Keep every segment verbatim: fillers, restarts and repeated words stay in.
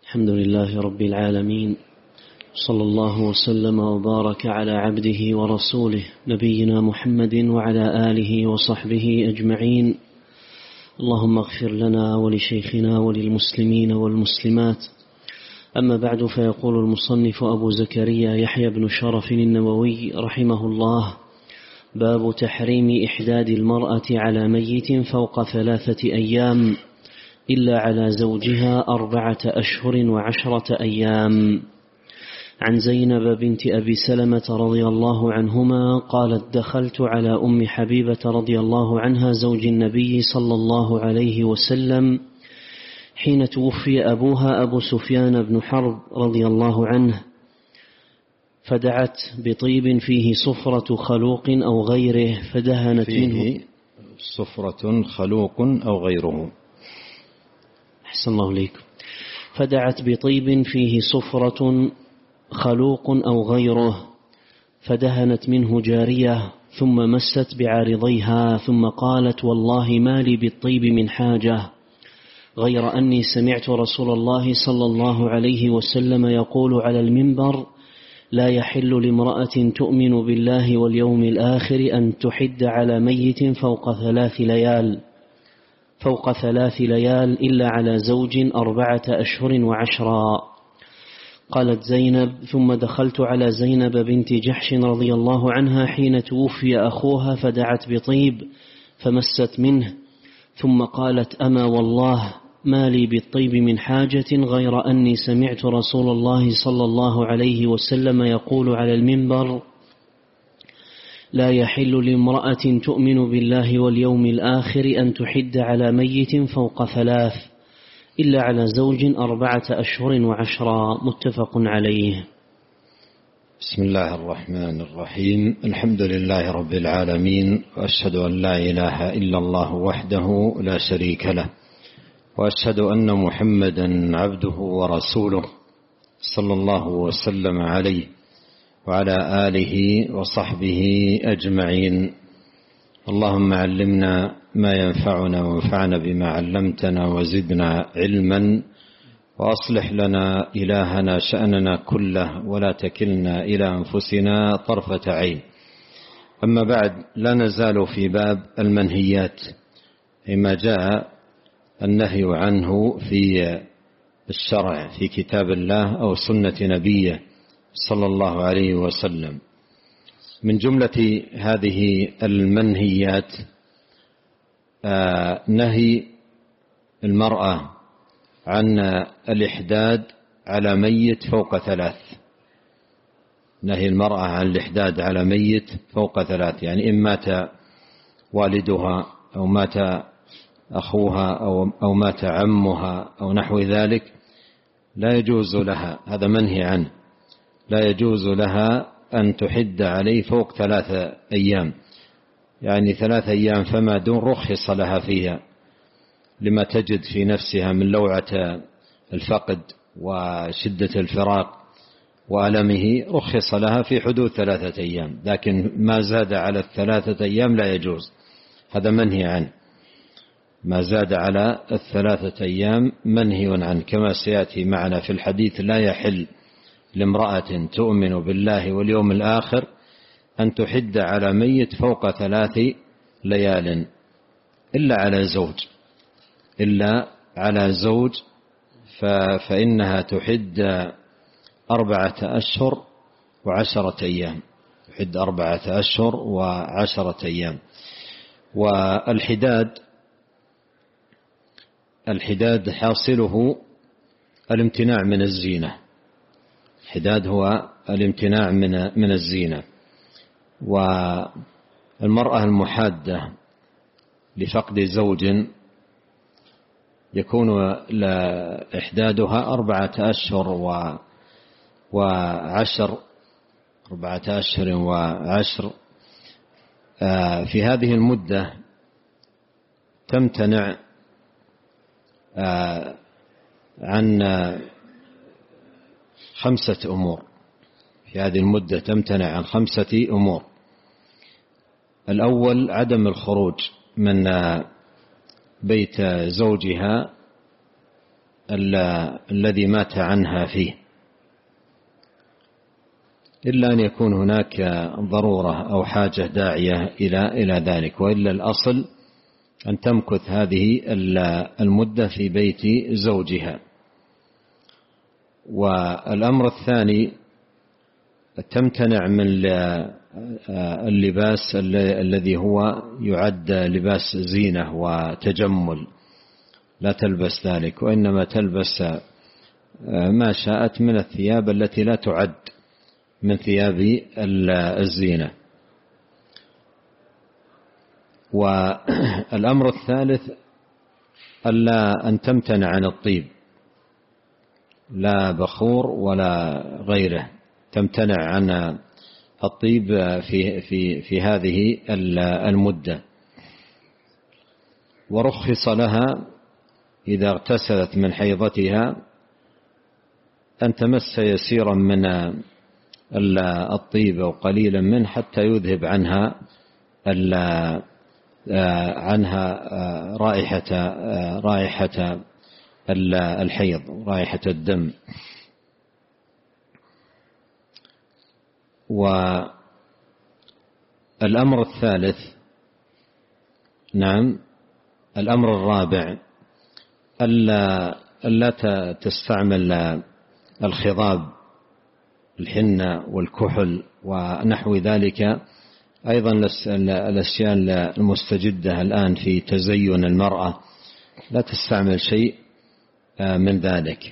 الحمد لله رب العالمين، صلى الله وسلم وبارك على عبده ورسوله نبينا محمد وعلى آله وصحبه أجمعين. اللهم اغفر لنا ولشيخنا وللمسلمين والمسلمات. أما بعد، فيقول المصنف أبو زكريا يحيى بن شرف النووي رحمه الله: باب تحريم إحداد المرأة على ميت فوق ثلاثة أيام إلا على زوجها أربعة أشهر وعشرة أيام. عن زينب بنت أبي سلمة رضي الله عنهما قالت: دخلت على أم حبيبة رضي الله عنها زوج النبي صلى الله عليه وسلم حين توفي أبوها أبو سفيان بن حرب رضي الله عنه، فدعت بطيب فيه صفرة خلوق أو غيره فدهنت فيه منه صفرة خلوق أو غيره. أحسن الله إليكم. فدعت بطيب فيه صفرة خلوق أو غيره فدهنت منه جارية، ثم مست بعارضيها، ثم قالت: والله ما لي بالطيب من حاجة، غير أني سمعت رسول الله صلى الله عليه وسلم يقول على المنبر: لا يحل لامرأة تؤمن بالله واليوم الآخر أن تحد على ميت فوق ثلاث ليال فوق ثلاث ليال إلا على زوج أربعة أشهر وعشرا. قالت زينب: ثم دخلت على زينب بنت جحش رضي الله عنها حين توفي أخوها فدعت بطيب فمست منه، ثم قالت: أما والله ما لي بالطيب من حاجة، غير أني سمعت رسول الله صلى الله عليه وسلم يقول على المنبر: لا يحل لامرأة تؤمن بالله واليوم الآخر أن تحد على ميت فوق ثلاث إلا على زوج أربعة أشهر وعشرا. متفق عليه. بسم الله الرحمن الرحيم. الحمد لله رب العالمين، وأشهد أن لا إله إلا الله وحده لا شريك له، وأشهد أن محمدا عبده ورسوله صلى الله وسلم عليه وعلى آله وصحبه أجمعين. اللهم علمنا ما ينفعنا وانفعنا بما علمتنا وزدنا علما، وأصلح لنا إلهنا شأننا كله، ولا تكلنا إلى أنفسنا طرفة عين. أما بعد، لا نزال في باب المنهيات، فيما جاء النهي عنه في الشرع في كتاب الله أو سنة نبيه صلى الله عليه وسلم. من جملة هذه المنهيات آه نهي المرأة عن الإحداد على ميت فوق ثلاث. نهي المرأة عن الإحداد على ميت فوق ثلاث، يعني إن مات والدها أو مات أخوها أو, أو مات عمها أو نحو ذلك، لا يجوز لها، هذا منهي عنه، لا يجوز لها أن تحد عليه فوق ثلاثة أيام، يعني ثلاثة أيام فما دون رخص لها فيها، لما تجد في نفسها من لوعة الفقد وشدة الفراق وألمه، رخص لها في حدود ثلاثة أيام، لكن ما زاد على الثلاثة أيام لا يجوز، هذا منهي عنه. ما زاد على الثلاثة أيام منهي عنه، كما سيأتي معنا في الحديث: لا يحل لامرأة تؤمن بالله واليوم الآخر أن تحد على ميت فوق ثلاث ليال إلا على زوج إلا على زوج فإنها تحد أربعة أشهر وعشرة أيام تحد أربعة أشهر وعشرة أيام. والحداد الحداد حاصله الامتناع من الزينة. الحداد هو الامتناع من من الزينة. والمرأة المحادة لفقد زوج يكون إحدادها أربعة أشهر وعشر أربعة أشهر وعشر. في هذه المدة تمتنع عن خمسة أمور. في هذه المدة تمتنع عن خمسة أمور. الأول عدم الخروج من بيت زوجها الذي مات عنها فيه، إلا أن يكون هناك ضرورة أو حاجة داعية إلى إلى ذلك، وإلا الأصل أن تمكث هذه المدة في بيت زوجها. والأمر الثاني تمتنع من اللباس الذي هو يعد لباس زينة وتجمل، لا تلبس ذلك، وإنما تلبس ما شاءت من الثياب التي لا تعد من ثياب الزينة. والأمر الثالث ألا أن تمتنع عن الطيب، لا بخور ولا غيره، تمتنع عن الطيب في في في هذه المدة. ورخص لها إذا اغتسلت من حيضتها أن تمس يسيرا من الطيب أو قليلا منه حتى يذهب عنها عنها رائحة رائحة الحيض، رائحة الدم. والأمر الثالث نعم الأمر الرابع ألا ألا تستعمل الخضاب، الحنة والكحل ونحو ذلك، أيضا الأشياء المستجدة الآن في تزين المرأة، لا تستعمل شيء من ذلك.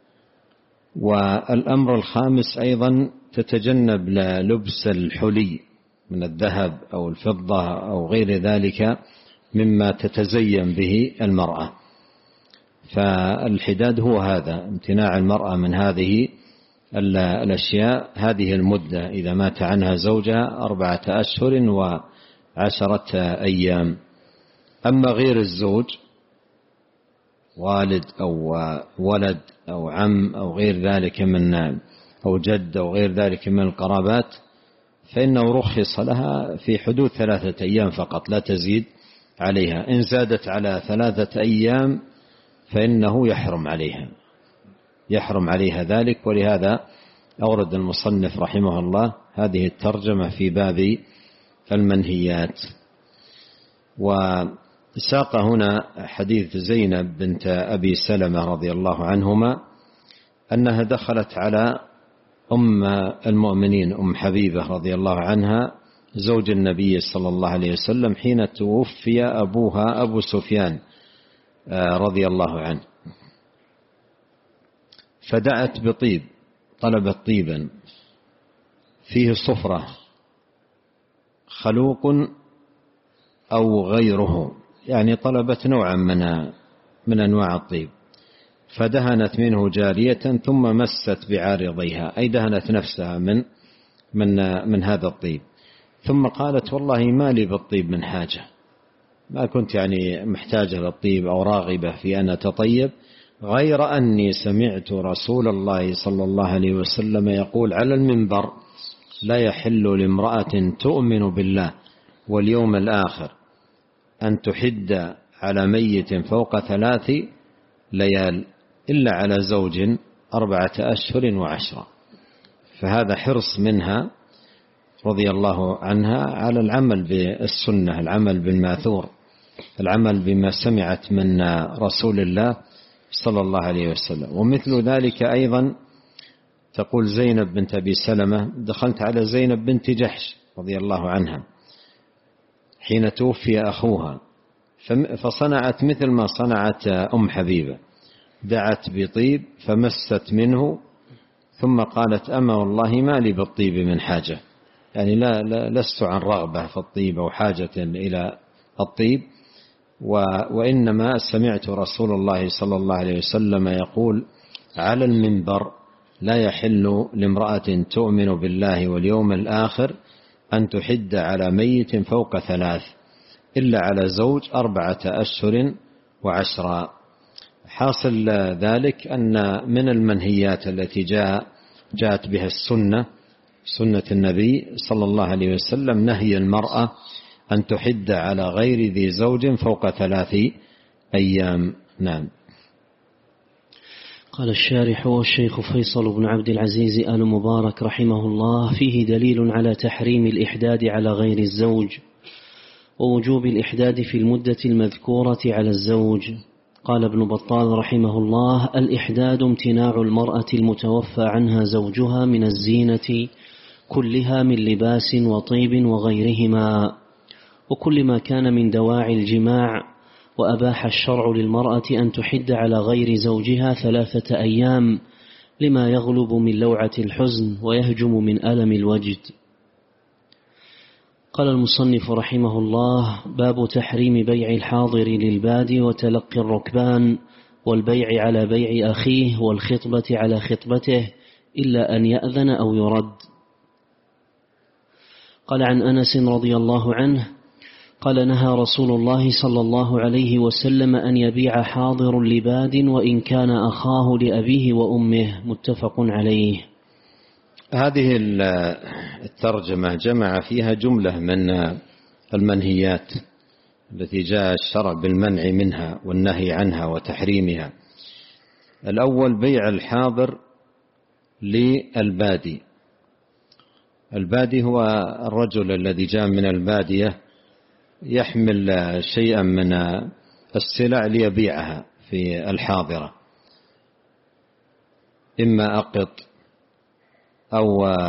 والأمر الخامس أيضا تتجنب لبس الحلي من الذهب أو الفضة أو غير ذلك مما تتزين به المرأة. فالحداد هو هذا، امتناع المرأة من هذه الأشياء هذه المدة إذا مات عنها زوجها أربعة أشهر وعشرة أيام. أما غير الزوج، والد أو ولد أو عم أو غير ذلك من أو جد أو غير ذلك من القرابات، فإنه رخص لها في حدود ثلاثة أيام فقط، لا تزيد عليها. إن زادت على ثلاثة أيام فإنه يحرم عليها يحرم عليها ذلك. ولهذا أورد المصنف رحمه الله هذه الترجمة في باب المنهيات. وساق هنا حديث زينب بنت أبي سلمة رضي الله عنهما أنها دخلت على أم المؤمنين أم حبيبة رضي الله عنها زوج النبي صلى الله عليه وسلم حين توفي أبوها أبو سفيان رضي الله عنه، فدعت بطيب، طلبت طيبا فيه صفرة خلوق أو غيره، يعني طلبت نوعا من من أنواع الطيب، فدهنت منه جارية ثم مست بعارضيها، أي دهنت نفسها من من من هذا الطيب، ثم قالت والله ما لي بالطيب من حاجة، ما كنت يعني محتاجة للطيب أو راغبة في أن أتطيب، غير أني سمعت رسول الله صلى الله عليه وسلم يقول على المنبر لا يحل لامرأة تؤمن بالله واليوم الآخر أن تحد على ميت فوق ثلاث ليال إلا على زوج أربعة أشهر وعشرة. فهذا حرص منها رضي الله عنها على العمل بالسنة، العمل بالماثور، العمل بما سمعت من رسول الله صلى الله عليه وسلم. ومثل ذلك أيضا تقول زينب بنت أبي سلمة دخلت على زينب بنت جحش رضي الله عنها حين توفي أخوها، فصنعت مثل ما صنعت أم حبيبة، دعت بطيب فمست منه ثم قالت أما والله ما لي بالطيب من حاجة، يعني لا, لا لست عن رغبة في الطيب أو حاجة إلى الطيب، وإنما سمعت رسول الله صلى الله عليه وسلم يقول على المنبر لا يحل لامرأة تؤمن بالله واليوم الآخر أن تحد على ميت فوق ثلاث إلا على زوج أربعة أشهر وعشرة. حاصل ذلك أن من المنهيات التي جاء جاءت بها السنة سنة النبي صلى الله عليه وسلم نهي المرأة أن تحد على غير ذي زوج فوق ثلاث أيام. نعم. قال الشارح والشيخ فيصل بن عبد العزيز آل مبارك رحمه الله: فيه دليل على تحريم الإحداد على غير الزوج ووجوب الإحداد في المدة المذكورة على الزوج. قال ابن بطال رحمه الله: الإحداد امتناع المرأة المتوفى عنها زوجها من الزينة كلها من لباس وطيب وغيرهما وكل ما كان من دواعي الجماع، وأباح الشرع للمرأة أن تحد على غير زوجها ثلاثة أيام لما يغلب من لوعة الحزن ويهجم من ألم الوجد. قال المصنف رحمه الله: باب تحريم بيع الحاضر للبادي وتلقي الركبان والبيع على بيع أخيه والخطبة على خطبته إلا أن يأذن أو يرد. قال عن أنس رضي الله عنه قال: نهى رسول الله صلى الله عليه وسلم أن يبيع حاضر لباد وإن كان أخاه لأبيه وأمه. متفق عليه. هذه الترجمة جمع فيها جملة من المنهيات التي جاء الشرع بالمنع منها والنهي عنها وتحريمها. الأول بيع الحاضر للبادي. البادي هو الرجل الذي جاء من البادية يحمل شيئا من السلع ليبيعها في الحاضرة، إما أقط أو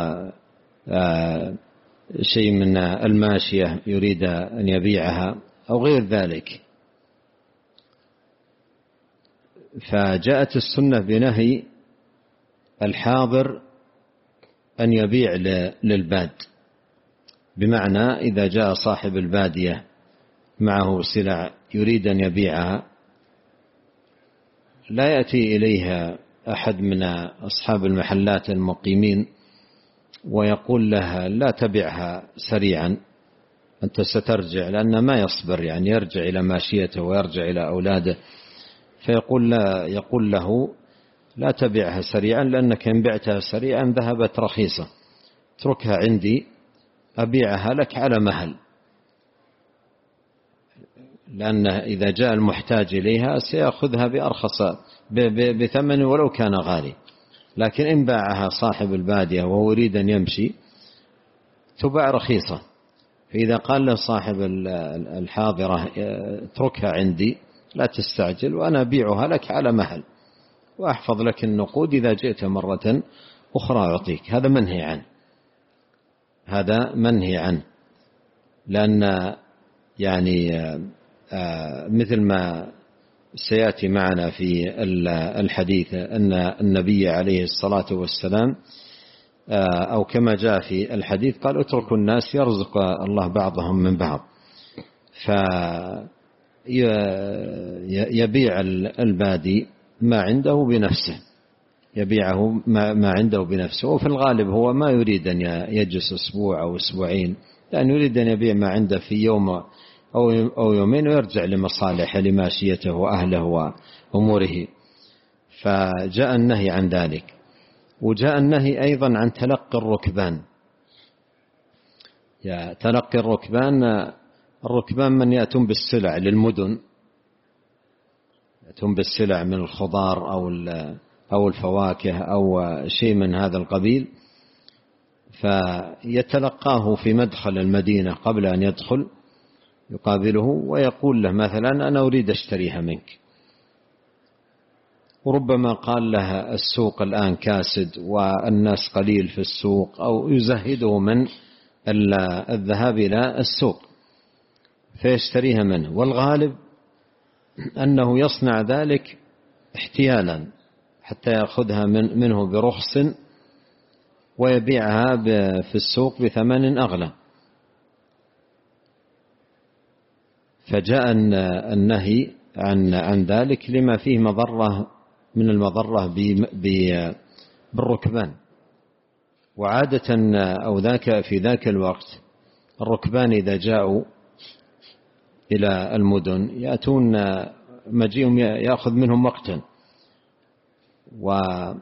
شيء من الماشية يريد أن يبيعها أو غير ذلك. فجاءت السنة بنهي الحاضر أن يبيع للباد، بمعنى إذا جاء صاحب البادية معه سلع يريد أن يبيعها لا يأتي إليها أحد من أصحاب المحلات المقيمين ويقول لها لا تبيعها سريعا أنت سترجع، لأن ما يصبر يعني يرجع إلى ماشيته ويرجع إلى أولاده، فيقول لا يقول له لا تبيعها سريعا لأنك إن بعتها سريعا ذهبت رخيصة، اتركها عندي أبيعها لك على مهل، لأن إذا جاء المحتاج إليها سيأخذها بأرخص بثمن ولو كان غالي. لكن إن باعها صاحب البادية وهو يريد أن يمشي تباع رخيصة. فإذا قال له صاحب الحاضرة اتركها عندي لا تستعجل وأنا أبيعها لك على مهل وأحفظ لك النقود، إذا جئت مرة أخرى أعطيك، هذا منهي عنه، هذا منهي عنه. لأن يعني مثل ما سيأتي معنا في الحديث أن النبي عليه الصلاة والسلام أو كما جاء في الحديث قال اتركوا الناس يرزق الله بعضهم من بعض، فيبيع البادي ما عنده بنفسه، يبيعه ما عنده بنفسه، وفي الغالب هو ما يريد أن يجلس أسبوع أو أسبوعين، لأن يريد أن يبيع ما عنده في يوم أو يومين ويرجع لمصالحه لماشيته وأهله وأموره. فجاء النهي عن ذلك. وجاء النهي أيضا عن تلقي الركبان. يا تلقي الركبان، الركبان من يأتون بالسلع للمدن، يأتون بالسلع من الخضار أو أو الفواكه أو شيء من هذا القبيل، فيتلقاه في مدخل المدينة قبل أن يدخل، يقابله ويقول له مثلا أنا أريد أشتريها منك، وربما قال لها السوق الآن كاسد والناس قليل في السوق، أو يزهده من الذهاب إلى السوق فيشتريها منه. والغالب أنه يصنع ذلك احتيالا حتى يأخذها من منه برخص ويبيعها في السوق بثمن أغلى. فجاء النهي عن عن ذلك لما فيه مضرة من المضرة بالركبان. وعادة أو ذاك في ذاك الوقت الركبان إذا جاءوا إلى المدن يأتون مجيئهم يأخذ منهم وقتا، وإذا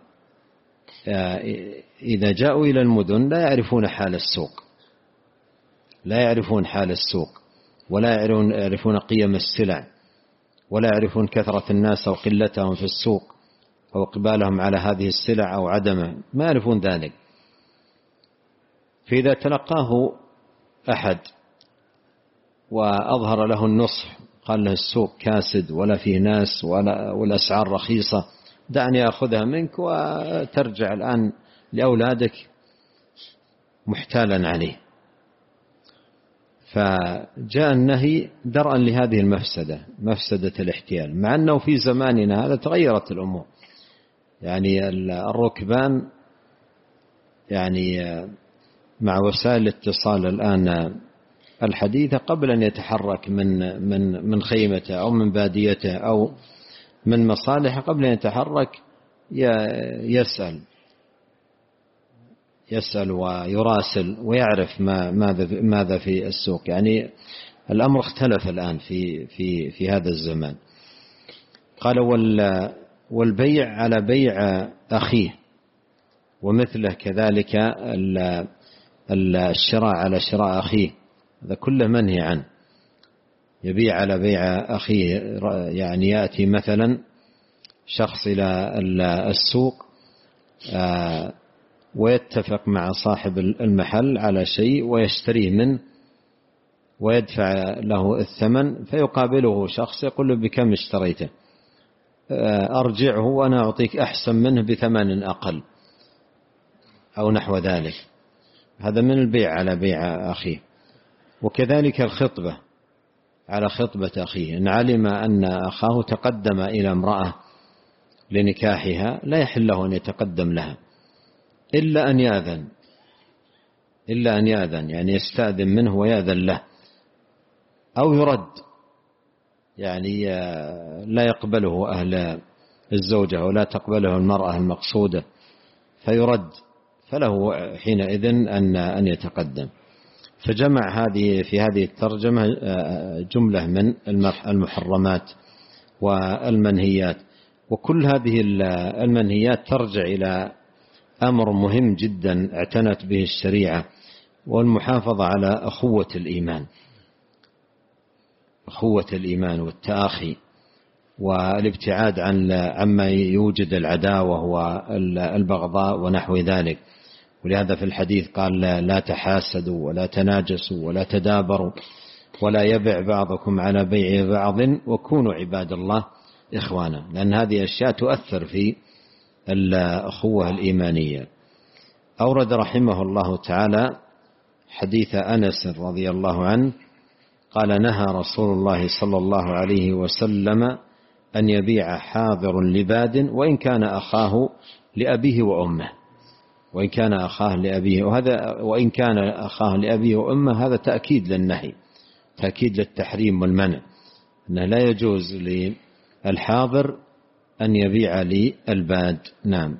جاءوا إلى المدن لا يعرفون حال السوق، لا يعرفون حال السوق ولا يعرفون قيم السلع ولا يعرفون كثرة الناس أو قلتهم في السوق، أو إقبالهم على هذه السلع أو عدمه، ما يعرفون ذلك. فإذا تلقاه أحد وأظهر له النصح، قال له السوق كاسد ولا فيه ناس ولا والأسعار رخيصة، دعني أخذها منك وترجع الآن لأولادك محتالا عليه، فجاء النهي درءا لهذه المفسدة، مفسدة الاحتيال، مع أنه في زماننا هذا تغيرت الأمور. يعني الركبان يعني مع وسائل الاتصال الآن الحديثة، قبل أن يتحرك من من من خيمته أو من باديته أو من مصالحه، قبل أن يتحرك يسأل يسأل ويراسل ويعرف ما ماذا ماذا في السوق. يعني الأمر اختلف الآن في في في هذا الزمان. قال والبيع على بيع أخيه، ومثله كذلك الشراء على شراء أخيه، هذا كله منهي عنه. يبيع على بيع أخيه، يعني يأتي مثلا شخص إلى السوق ويتفق مع صاحب المحل على شيء ويشتريه منه ويدفع له الثمن، فيقابله شخص يقول له بكم اشتريته؟ أرجعه وأنا أعطيك أحسن منه بثمن أقل أو نحو ذلك. هذا من البيع على بيع أخيه. وكذلك الخطبة على خطبة أخيه، إن علم أن أخاه تقدم إلى امرأة لنكاحها لا يحل له أن يتقدم لها إلا أن يأذن إلا أن يأذن يعني يستأذن منه ويأذن له، أو يرد، يعني لا يقبله أهل الزوجة ولا تقبله المرأة المقصودة فيرد، فله حينئذ أن أن يتقدم. فجمع هذه في هذه الترجمة جملة من المحرمات والمنهيات، وكل هذه المنهيات ترجع إلى أمر مهم جدا اعتنت به الشريعة، والمحافظة على أخوة الإيمان، أخوة الإيمان والتآخي، والابتعاد عن عما يوجد العداوة والبغضاء ونحو ذلك. ولهذا في الحديث قال لا تحاسدوا ولا تناجسوا ولا تدابروا ولا يبع بعضكم على بيع بعض وكونوا عباد الله إخوانا، لأن هذه أشياء تؤثر في الأخوة الإيمانية. أورد رحمه الله تعالى حديث أنس رضي الله عنه قال نهى رسول الله صلى الله عليه وسلم أن يبيع حاضر لباد وإن كان أخاه لأبيه وأمه، وإن كان أخاه لأبيه، وهذا وإن كان أخاه لأبيه وأمه هذا تأكيد للنهي، تأكيد للتحريم والمنع، أنه لا يجوز للحاضر أن يبيع للباد. نعم.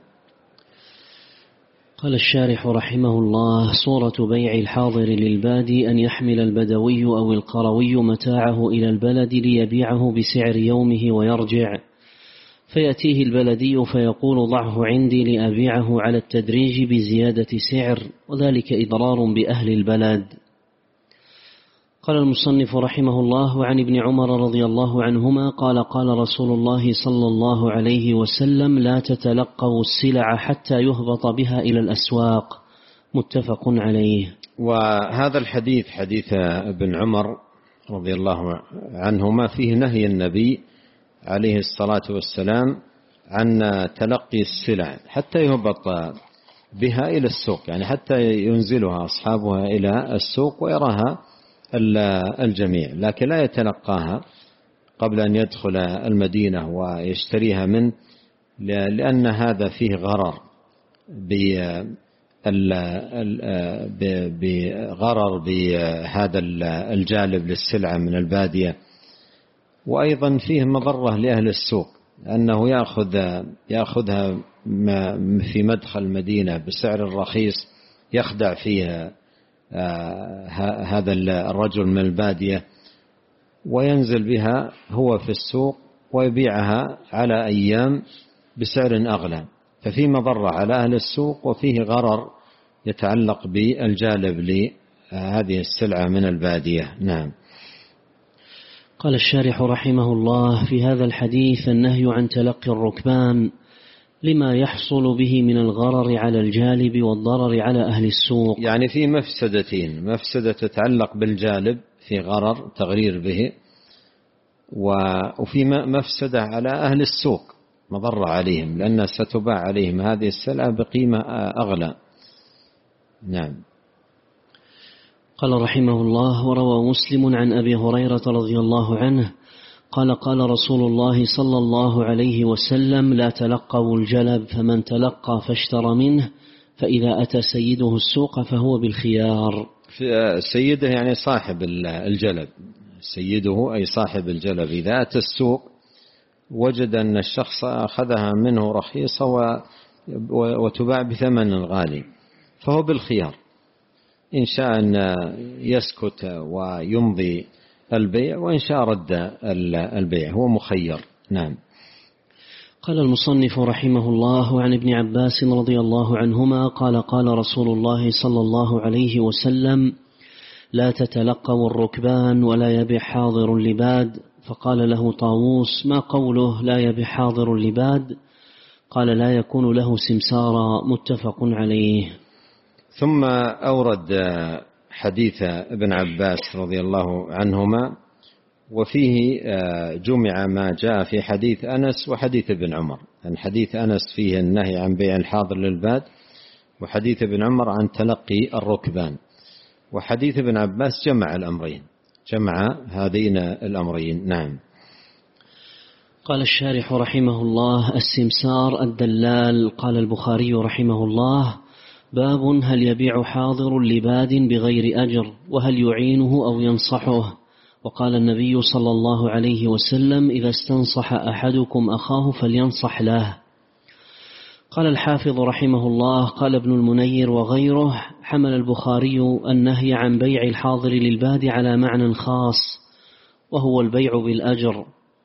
قال الشارح رحمه الله: صورة بيع الحاضر للباد أن يحمل البدوي أو القروي متاعه إلى البلد ليبيعه بسعر يومه ويرجع، فيأتيه البلدي فيقول ضعه عندي لأبيعه على التدريج بزيادة سعر، وذلك إضرار بأهل البلد. قال المصنف رحمه الله: عن ابن عمر رضي الله عنهما قال قال رسول الله صلى الله عليه وسلم: لا تتلقوا السلع حتى يهبط بها إلى الأسواق، متفق عليه. وهذا الحديث حديث ابن عمر رضي الله عنهما فيه نهي النبي عليه الصلاة والسلام عن تلقي السلع حتى يهبط بها إلى السوق، يعني حتى ينزلها أصحابها إلى السوق ويراها الجميع، لكن لا يتلقاها قبل أن يدخل المدينة ويشتريها منه، لأن هذا فيه غرر بغرر بهذا الجالب للسلعة من البادية، وأيضا فيه مضرة لأهل السوق أنه يأخذ يأخذها في مدخل المدينة بسعر رخيص يخدع فيها هذا الرجل من البادية وينزل بها هو في السوق ويبيعها على أيام بسعر أغلى، ففي مضرة على أهل السوق وفيه غرر يتعلق بالجالب لهذه السلعة من البادية. نعم. قال الشارح رحمه الله: في هذا الحديث النهي عن تلقي الركبان، لما يحصل به من الغرر على الجالب والضرر على أهل السوق. يعني في مفسدتين، مفسدة تتعلق بالجالب في غرر تغرير به، وفي مفسدة على أهل السوق مضرة عليهم، لأن ستباع عليهم هذه السلعة بقيمة أغلى. نعم. قال رحمه الله: وروى مسلم عن أبي هريرة رضي الله عنه قال: قال رسول الله صلى الله عليه وسلم: لا تلقوا الجلب، فمن تلقى فاشترى منه، فإذا أتى سيده السوق فهو بالخيار. سيده يعني صاحب الجلب، سيده أي صاحب الجلب إذا أتى السوق وجد أن الشخص أخذها منه رخيصة وتباع بثمن غالي فهو بالخيار، إن شاء أن يسكت ويمضي البيع، وإن شاء رد البيع، هو مخير. نعم. قال المصنف رحمه الله: عن ابن عباس رضي الله عنهما قال: قال رسول الله صلى الله عليه وسلم: لا تتلقوا الركبان ولا يبيع حاضر لباد. فقال له طاووس: ما قوله لا يبيع حاضر لباد؟ قال: لا يكون له سمسارا. متفق عليه. ثم أورد حديث ابن عباس رضي الله عنهما، وفيه جمع ما جاء في حديث أنس وحديث ابن عمر. عن حديث أنس فيه النهي عن بيع الحاضر للباد، وحديث ابن عمر عن تلقي الركبان. وحديث ابن عباس جمع الأمرين، جمع هذين الأمرين. نعم. قال الشارح رحمه الله: السمسار الدلال. قال البخاري رحمه الله: باب هل يبيع حاضر لباد بغير أجر، وهل يعينه أو ينصحه. وقال النبي صلى الله عليه وسلم: إذا استنصح أحدكم أخاه فلينصح له. قال الحافظ رحمه الله: قال ابن المنير وغيره: حمل البخاري النهي عن بيع الحاضر للباد على معنى خاص، وهو البيع بالأجر.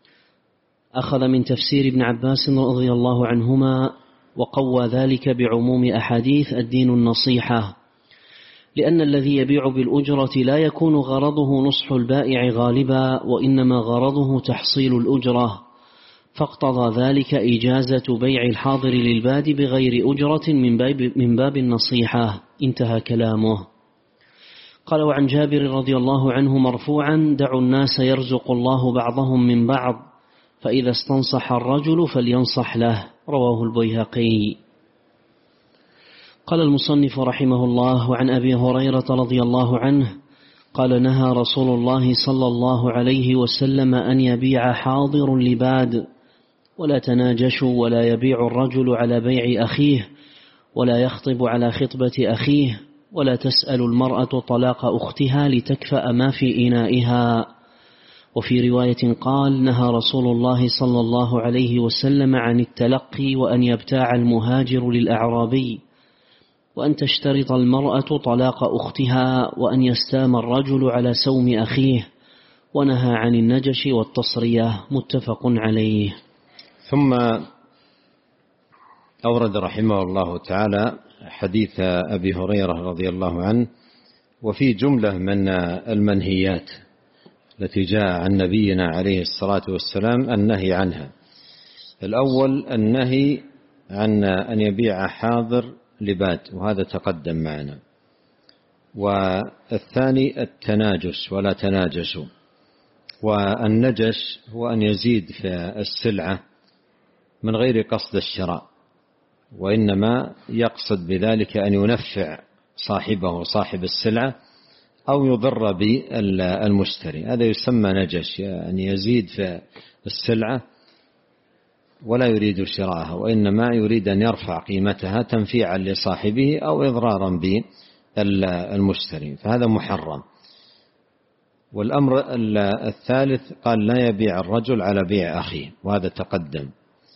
أخذ من تفسير ابن عباس رضي الله عنهما، وقوى ذلك بعموم أحاديث الدين النصيحة، لأن الذي يبيع بالأجرة لا يكون غرضه نصح البائع غالبا، وإنما غرضه تحصيل الأجرة، فاقتضى ذلك إجازة بيع الحاضر للباد بغير أجرة من باب, من باب النصيحة. انتهى كلامه. قال: وعن جابر رضي الله عنه مرفوعا: دعوا الناس يرزق الله بعضهم من بعض، فإذا استنصح الرجل فلينصح له. رواه البيهقي. قال المصنف رحمه الله: وعن أبي هريرة رضي الله عنه قال: نهى رسول الله صلى الله عليه وسلم أن يبيع حاضر لباد، ولا تناجشوا، ولا يبيع الرجل على بيع أخيه، ولا يخطب على خطبة أخيه، ولا تسأل المرأة طلاق أختها لتكفأ ما في إنائها. وفي رواية قال: نهى رسول الله صلى الله عليه وسلم عن التلقي، وأن يبتاع المهاجر للأعرابي، وأن تشترط المرأة طلاق أختها، وأن يستام الرجل على سوم أخيه، ونهى عن النجش والتصرية. متفق عليه. ثم أورد رحمه الله تعالى حديث أبي هريرة رضي الله عنه، وفي جملة من المنهيات التي جاء عن نبينا عليه الصلاة والسلام النهي عنها. الأول النهي عن أن يبيع حاضر لباد، وهذا تقدم معنا. والثاني التناجش، ولا تناجشوا. والنجش هو أن يزيد في السلعة من غير قصد الشراء، وإنما يقصد بذلك أن ينفع صاحبه صاحب السلعة أو يضر بالمشتري، هذا يسمى نجش، يعني يزيد في السلعة ولا يريد شراءها، وإنما يريد أن يرفع قيمتها تنفيعا لصاحبه أو إضرارا بالمشتري، فهذا محرم. والأمر الثالث قال: لا يبيع الرجل على بيع أخيه، وهذا تقدم.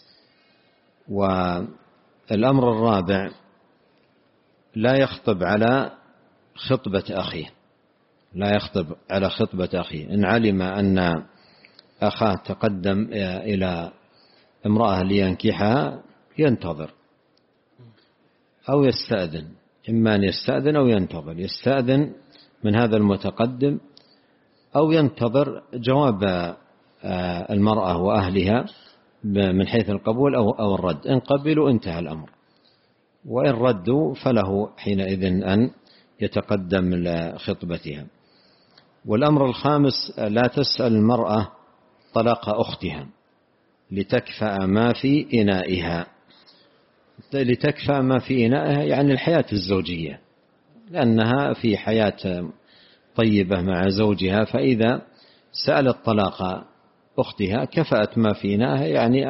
والأمر الرابع: لا يخطب على خطبة أخيه، لا يخطب على خطبة أخيه. إن علم أن أخاه تقدم إلى امرأة لينكحها ينتظر أو يستأذن، إما أن يستأذن أو ينتظر، يستأذن من هذا المتقدم أو ينتظر جواب المرأة وأهلها من حيث القبول أو أو الرد. إن قبلوا انتهى الأمر، وإن ردوا فله حينئذ أن يتقدم لخطبتها. والأمر الخامس: لا تسأل المرأة طلاق أختها لتكفأ ما في إنائها. لتكفأ ما في إنائها يعني الحياة الزوجية، لأنها في حياة طيبة مع زوجها، فإذا سألت طلاق أختها كفأت ما في إنائها، يعني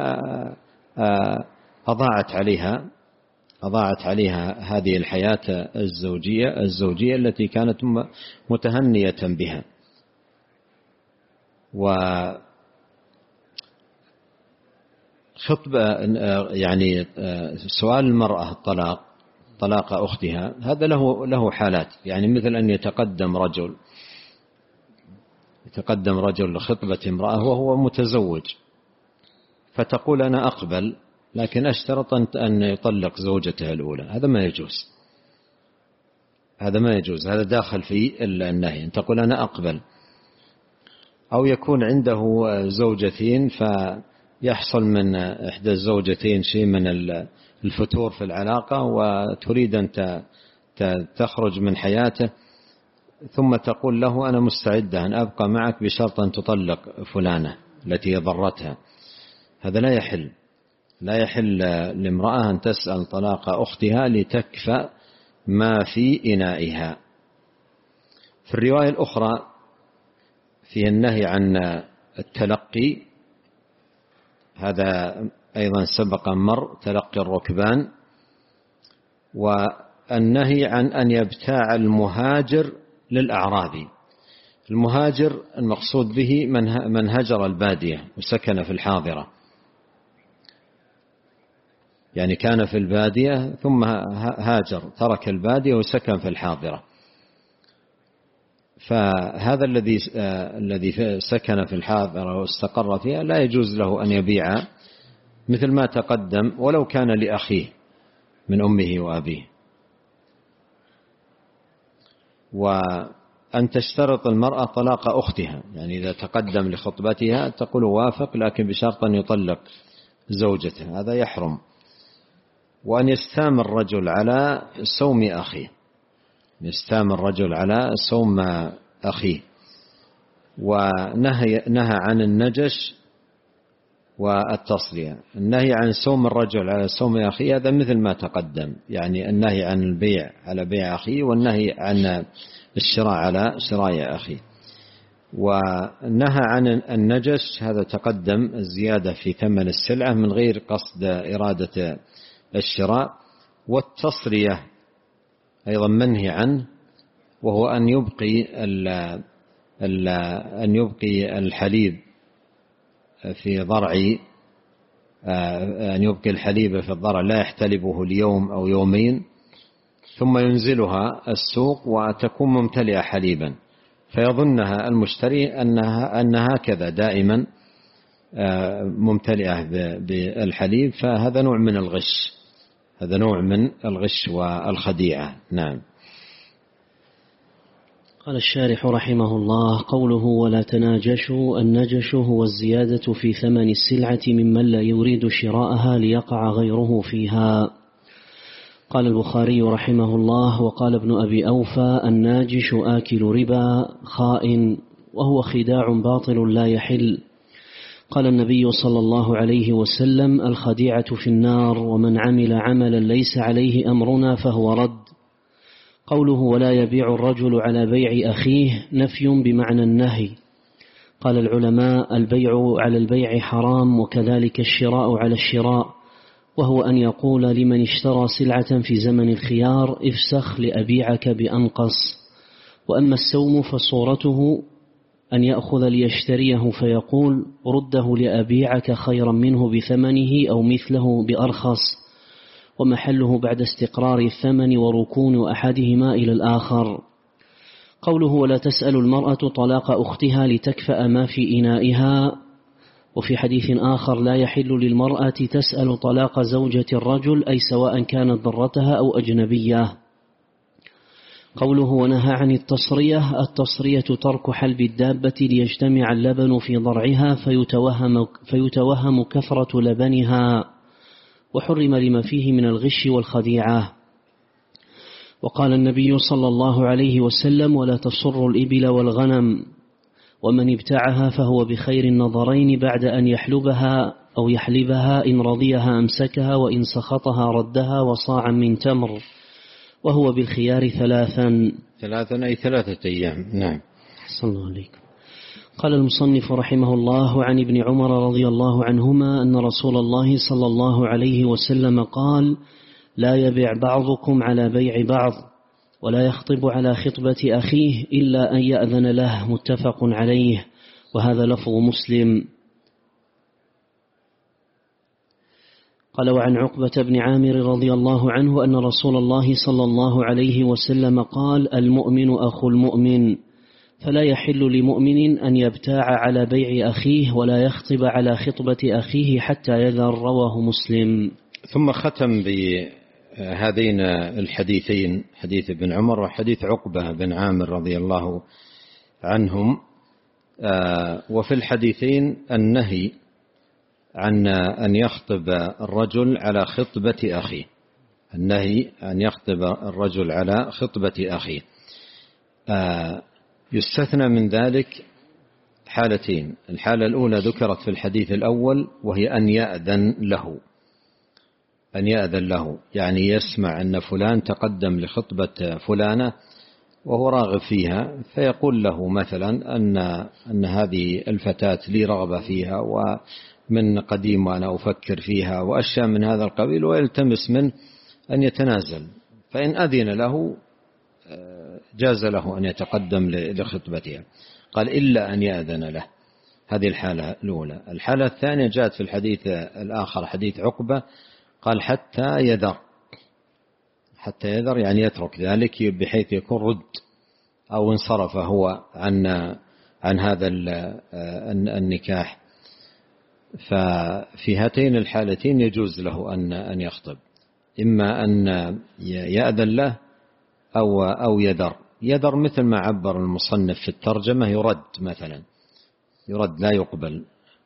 أضاعت عليها أضاعت عليها هذه الحياة الزوجية الزوجية التي كانت متهنية بها. وخطبة يعني سؤال المرأة الطلاق طلاق أختها هذا له له حالات، يعني مثل أن يتقدم رجل يتقدم رجل لخطبة امرأة وهو متزوج، فتقول أنا أقبل لكن أشترط أن يطلق زوجته الأولى. هذا ما يجوز، هذا ما يجوز، هذا داخل في النهي. أن تقول أنا أقبل. أو يكون عنده زوجتين فيحصل من إحدى الزوجتين شيء من الفتور في العلاقة وتريد أن تخرج من حياته، ثم تقول له أنا مستعدة أن أبقى معك بشرط أن تطلق فلانة التي ضرتها. هذا لا يحل. لا يحل لامرأة أن تسأل طلاق أختها لتكفأ ما في إنائها. في الرواية الأخرى فيه النهي عن التلقي، هذا أيضا سبق مر، تلقي الركبان. والنهي عن أن يبتاع المهاجر للأعرابي. المهاجر المقصود به من هجر البادية وسكن في الحاضرة، يعني كان في البادية ثم هاجر ترك البادية وسكن في الحاضرة. فهذا الذي الذي سكن في الحاضرة واستقر فيها لا يجوز له أن يبيع مثل ما تقدم ولو كان لأخيه من أمه وأبيه. وأن تشترط المرأة طلاق أختها، يعني إذا تقدم لخطبتها تقول وافق لكن بشرط أن يطلق زوجته، هذا يحرم. وأن يستام الرجل على سوم أخيه، يستام الرجل على سوم أخيه. ونهى نهى عن النجش والتصلية. النهي عن سوم الرجل على سوم أخيه هذا مثل ما تقدم، يعني النهي عن البيع على بيع أخيه، والنهي عن الشراء على شراء أخيه. ونهى عن النجش، هذا تقدم الزيادة في ثمن السلعة من غير قصد إرادة الشراء. والتصرية أيضا منهي عنه، وهو أن يبقي ال ال أن يبقي الحليب في ضرع أن يبقي الحليب في الضرع لا يحتلبه اليوم أو يومين ثم ينزلها السوق وتكون ممتلئة حليبا، فيظنها المشتري أنها أن هكذا دائما ممتلئة بالحليب، فهذا نوع من الغش، هذا نوع من الغش والخديعة. نعم. قال الشارح رحمه الله: قوله ولا تناجشوا، النجش هو الزيادة في ثمن السلعة ممن لا يريد شراءها ليقع غيره فيها. قال البخاري رحمه الله: وقال ابن أبي أوفى: الناجش آكل ربا خائن، وهو خداع باطل لا يحل. قال النبي صلى الله عليه وسلم: الخديعة في النار، ومن عمل عملا ليس عليه أمرنا فهو رد. قوله ولا يبيع الرجل على بيع أخيه نفي بمعنى النهي. قال العلماء: البيع على البيع حرام، وكذلك الشراء على الشراء، وهو أن يقول لمن اشترى سلعة في زمن الخيار: افسخ لأبيعك بأنقص. وأما السوم فصورته أن يأخذ ليشتريه فيقول: رده لأبيعك خيرا منه بثمنه أو مثله بأرخص، ومحله بعد استقرار الثمن وركون أحدهما إلى الآخر. قوله ولا تسأل المرأة طلاق أختها لتكفأ ما في إنائها. وفي حديث آخر: لا يحل للمرأة تسأل طلاق زوجة الرجل، أي سواء كانت ضرتها أو أجنبية. قوله ونهى عن التصرية. التصرية ترك حلب الدابة ليجتمع اللبن في ضرعها فيتوهم, فيتوهم كثرة لبنها، وحرم لما فيه من الغش والخديعة. وقال النبي صلى الله عليه وسلم ولا تصر الإبل والغنم، ومن ابتاعها فهو بخير النظرين بعد أن يحلبها أو يحلبها، إن رضيها أمسكها وإن سخطها ردها وصاعا من تمر، وهو بالخيار ثلاثا ثلاثا أي ثلاثة أيام. نعم. أحسن الله عليكم. قال المصنف رحمه الله عن ابن عمر رضي الله عنهما أن رسول الله صلى الله عليه وسلم قال لا يبيع بعضكم على بيع بعض، ولا يخطب على خطبة أخيه إلا أن يأذن له، متفق عليه، وهذا لفظ مسلم. قال وعن عقبة بن عامر رضي الله عنه أن رسول الله صلى الله عليه وسلم قال المؤمن أخو المؤمن، فلا يحل لمؤمن أن يبتاع على بيع أخيه ولا يخطب على خطبة أخيه حتى يذر، رواه مسلم. ثم ختم بهذين الحديثين، حديث ابن عمر وحديث عقبة بن عامر رضي الله عنهم. وفي الحديثين النهي عن أن يخطب الرجل على خطبة أخيه، النهي أن يخطب الرجل على خطبة أخيه. يستثنى من ذلك حالتين، الحالة الأولى ذكرت في الحديث الأول وهي أن يأذن له، أن يأذن له يعني يسمع أن فلان تقدم لخطبة فلانة وهو راغب فيها، فيقول له مثلا أن, أن هذه الفتاة لي رغبة فيها ومن قديم وأنا أفكر فيها وأشياء من هذا القبيل، ويلتمس منه أن يتنازل، فإن أذن له جاز له أن يتقدم لخطبتها. قال إلا أن يأذن له، هذه الحالة الأولى. الحالة الثانية جاءت في الحديث الآخر حديث عقبة، قال حتى يذر، حتى يذر يعني يترك ذلك بحيث يكون رد أو انصرف هو عن عن هذا النكاح. ففي هاتين الحالتين يجوز له أن أن يخطب، إما أن يأذن له أو أو يذر. يذر مثل ما عبر المصنف في الترجمة يرد، مثلا يرد لا يقبل.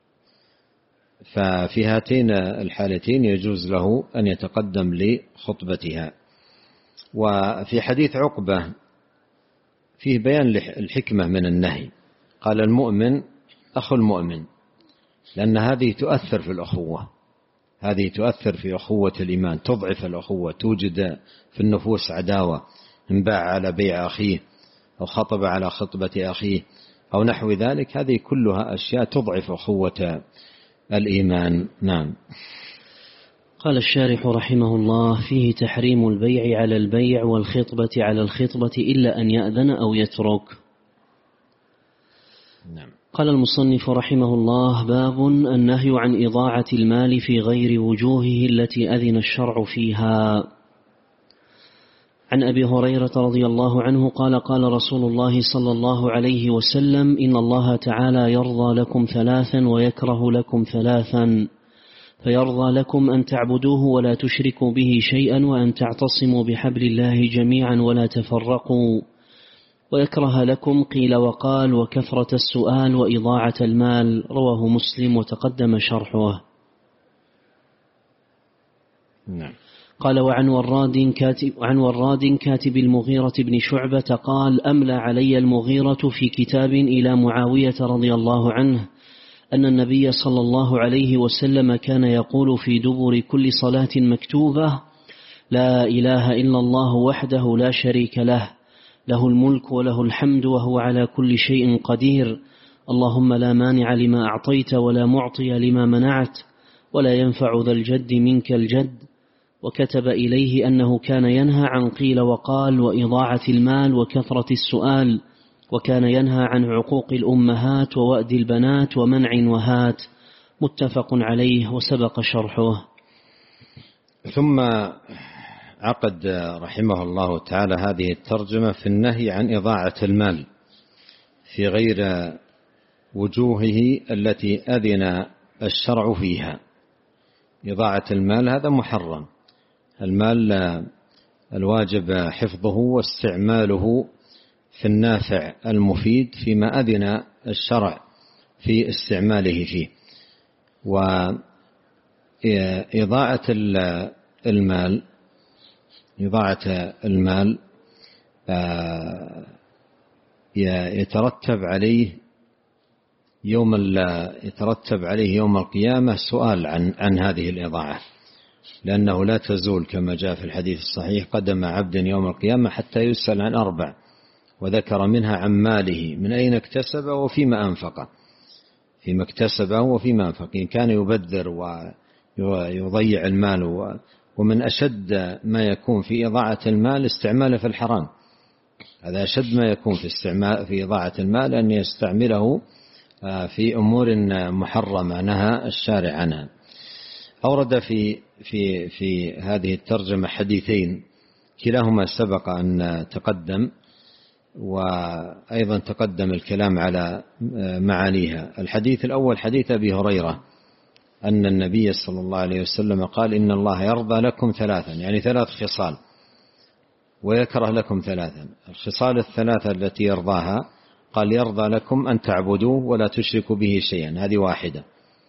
ففي هاتين الحالتين يجوز له أن يتقدم لخطبتها. وفي حديث عقبة فيه بيان الحكمة من النهي، قال المؤمن أخو المؤمن، لأن هذه تؤثر في الأخوة، هذه تؤثر في أخوة الإيمان، تضعف الأخوة، توجد في النفوس عداوة، انباع على بيع أخيه أو خطب على خطبة أخيه أو نحو ذلك، هذه كلها أشياء تضعف أخوة الإيمان. نعم. قال الشارح رحمه الله فيه تحريم البيع على البيع والخطبة على الخطبة إلا أن يأذن أو يترك. نعم. قال المصنف رحمه الله باب النهي عن إضاعة المال في غير وجوهه التي أذن الشرع فيها. عن أبي هريرة رضي الله عنه قال قال رسول الله صلى الله عليه وسلم إن الله تعالى يرضى لكم ثلاثا ويكره لكم ثلاثا، فيرضى لكم أن تعبدوه ولا تشركوا به شيئا وأن تعتصموا بحبل الله جميعا ولا تفرقوا، ويكره لكم قيل وقال وكثرة السؤال وإضاعة المال، رواه مسلم وتقدم شرحه. نعم. قال وعن وراد كاتب, عن وراد كاتب المغيرة بن شعبة قال أملى علي المغيرة في كتاب إلى معاوية رضي الله عنه أن النبي صلى الله عليه وسلم كان يقول في دبر كل صلاة مكتوبة لا إله إلا الله وحده لا شريك له، له الملك وله الحمد وهو على كل شيء قدير، اللهم لا مانع لما أعطيت ولا معطي لما منعت ولا ينفع ذا الجد منك الجد. وكتب إليه أنه كان ينهى عن قيل وقال وإضاعة المال وكثرة السؤال، وكان ينهى عن عقوق الأمهات ووأد البنات ومنع وهات، متفق عليه وسبق شرحه. ثم عقد رحمه الله تعالى هذه الترجمة في النهي عن إضاعة المال في غير وجوهه التي أذن الشرع فيها. إضاعة المال هذا محرم، المال الواجب حفظه واستعماله في النافع المفيد فيما أذن الشرع في استعماله فيه. وإضاعة المال إضاعة المال يترتب عليه يوم يترتب عليه يوم القيامة سؤال عن عن هذه الإضاعة، لأنه لا تزول كما جاء في الحديث الصحيح قدم عبد يوم القيامة حتى يسأل عن أربع، وذكر منها عن ماله من أين اكتسب وفيما أنفقه، فيما اكتسبه وفيما أنفق، إن كان يبذر ويضيع المال. ومن أشد ما يكون في إضاعة المال استعماله في الحرام، هذا أشد ما يكون في استعمال في إضاعة المال أن يستعمله في أمور محرمة نهى الشارع عنها. أورد في في في هذه الترجمة حديثين كلاهما سبق أن تقدم، وأيضا تقدم الكلام على معانيها. الحديث الأول حديث أبي هريرة أن النبي صلى الله عليه وسلم قال إن الله يرضى لكم ثلاثا، يعني ثلاث خصال، ويكره لكم ثلاثا. الخصال الثلاثة التي يرضاها قال يرضى لكم أن تعبدوه ولا تشركوا به شيئا، هذه واحدة.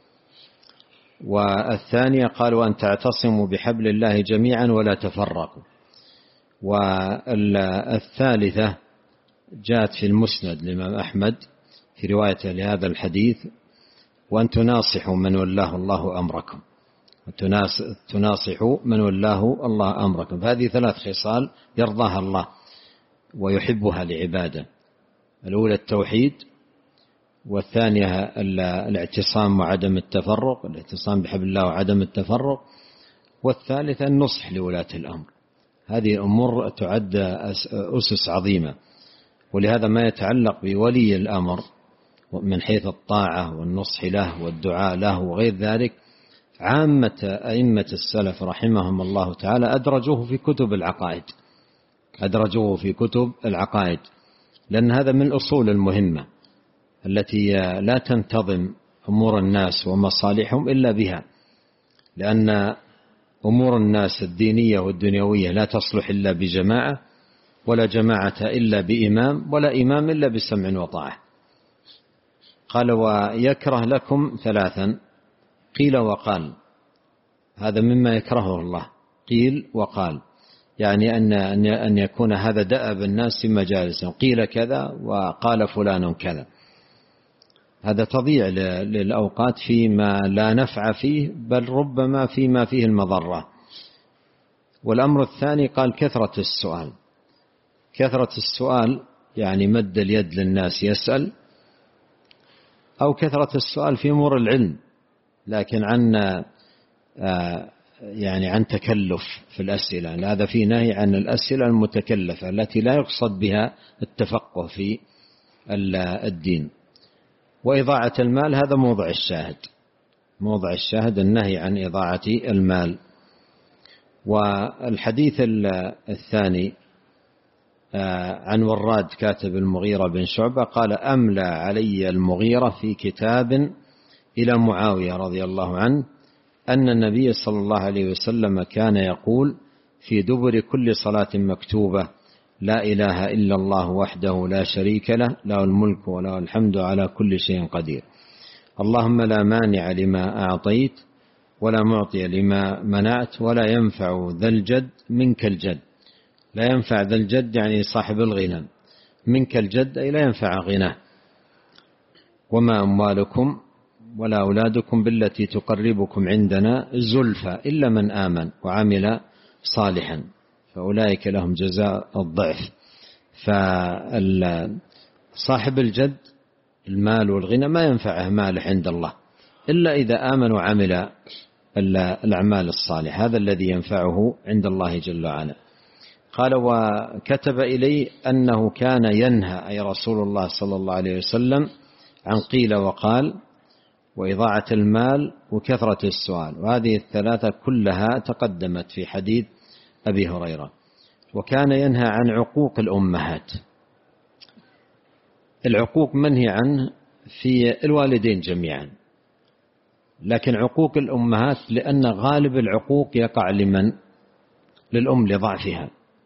والثانية قال وأن تعتصموا بحبل الله جميعا ولا تفرقوا. والثالثة جاءت في المسند للإمام أحمد في رواية لهذا الحديث وأن تناصحوا من ولاه الله أمركم، تناصحوا من ولاه الله أمركم. فهذه ثلاث خصال يرضاها الله ويحبها لعباده، الأولى التوحيد، والثانية الاعتصام وعدم التفرق، الاعتصام بحبل الله وعدم التفرق، والثالثة النصح لولاة الأمر. هذه أمور تعد أسس عظيمة، ولهذا ما يتعلق بولي الأمر من حيث الطاعة والنصح له والدعاء له وغير ذلك عامة أئمة السلف رحمهم الله تعالى أدرجوه في كتب العقائد، أدرجوه في كتب العقائد، لأن هذا من الأصول المهمة التي لا تنتظم أمور الناس ومصالحهم إلا بها، لأن أمور الناس الدينية والدنيوية لا تصلح إلا بجماعة، ولا جماعة إلا بإمام، ولا إمام إلا بسمع وطاعة. قال ويكره لكم ثلاثا، قيل وقال، هذا مما يكرهه الله، قيل وقال، يعني أن أن يكون هذا دأب الناس في مجالسهم، قيل كذا وقال فلان كذا، هذا تضييع للأوقات فيما لا نفع فيه، بل ربما فيما فيه المضرة. والأمر الثاني قال كثرة السؤال، كثرة السؤال يعني مد اليد للناس يسأل، أو كثرة السؤال في أمور العلم لكن عن يعني عن تكلف في الأسئلة، هذا في نهي عن الأسئلة المتكلفة التي لا يقصد بها التفقه في الدين. وإضاعة المال هذا موضع الشاهد، موضع الشاهد النهي عن إضاعة المال. والحديث الثاني عن وراد كاتب المغيرة بن شعبة قال أملى علي المغيرة في كتاب إلى معاوية رضي الله عنه أن النبي صلى الله عليه وسلم كان يقول في دبر كل صلاة مكتوبة لا إله إلا الله وحده لا شريك له له الملك وله الحمد على كل شيء قدير، اللهم لا مانع لما أعطيت ولا معطي لما منعت ولا ينفع ذا الجد منك الجد. لا ينفع ذا الجد يعني صاحب الغنى، منك الجد أي لا ينفع غناه. وما أموالكم ولا أولادكم بالتي تقربكم عندنا زلفى إلا من آمن وعمل صالحا فأولئك لهم جزاء الضعف. فصاحب الجد المال والغنى ما ينفعه ماله عند الله إلا إذا آمن وعمل الأعمال الصالحة، هذا الذي ينفعه عند الله جل وعلا. قال وكتب إلي أنه كان ينهى أي رسول الله صلى الله عليه وسلم عن قيل وقال وإضاعة المال وكثرة السؤال، وهذه الثلاثة كلها تقدمت في حديث أبي هريرة. وكان ينهى عن عقوق الأمهات، العقوق منهي عنه في الوالدين جميعا، لكن عقوق الأمهات لأن غالب العقوق يقع لمن؟ للأم لضعفها،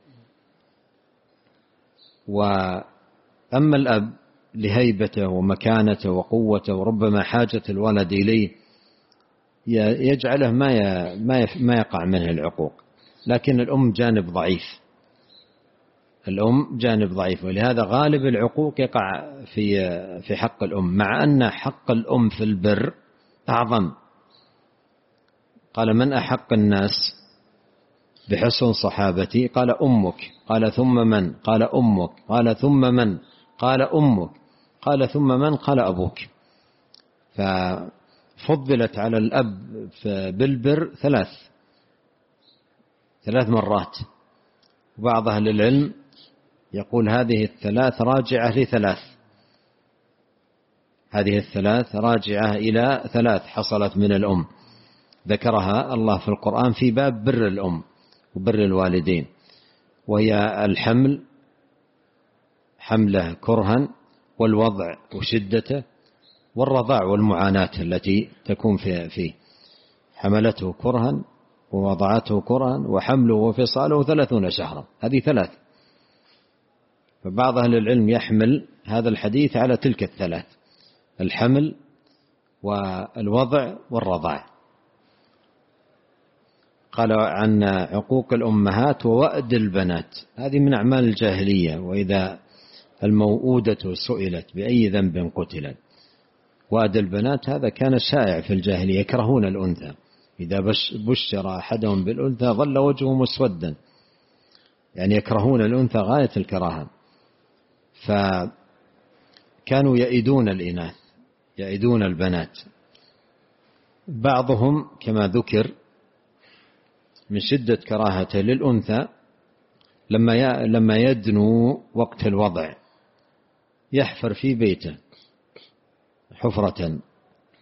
وأما الأب لهيبته ومكانته وقوته وربما حاجة الولد إليه يجعله ما ما يقع منه العقوق. لكن الأم جانب ضعيف، الأم جانب ضعيف، ولهذا غالب العقوق يقع في في حق الأم، مع أن حق الأم في البر أعظم. قال: من أحق الناس بحسن صحابتي؟ قال: أمك. قال: ثم من؟ قال: أمك. قال: ثم من؟ قال: أمك. قال: ثم من؟ قال: أبوك. ففضلت على الأب بالبر ثلاث ثلاث مرات. وبعض أهل العلم يقول هذه الثلاث راجعة لثلاث، هذه الثلاث راجعة إلى ثلاث حصلت من الأم، ذكرها الله في القرآن في باب بر الأم وبر الوالدين، وهي الحمل، حمله كرها، والوضع وشدته، والرضاع والمعاناة التي تكون فيه. حملته كرها ووضعته كرها وحمله وفصاله ثلاثون شهرا، هذه ثلاث. فبعض أهل العلم يحمل هذا الحديث على تلك الثلاث: الحمل والوضع والرضاع. قال عن عقوق الأمهات ووأد البنات، هذه من أعمال الجاهلية. وإذا الموؤودة سئلت بأي ذنب قتلت. وأد البنات هذا كان شائع في الجاهلية، يكرهون الأنثى، إذا بشر أحدهم بالأنثى ظل وجهه مسودا، يعني يكرهون الأنثى غاية الكراهة. فكانوا يئدون الإناث، يئدون البنات. بعضهم كما ذكر من شدة كراهته للأنثى لما لما يدنو وقت الوضع يحفر في بيته حفرة،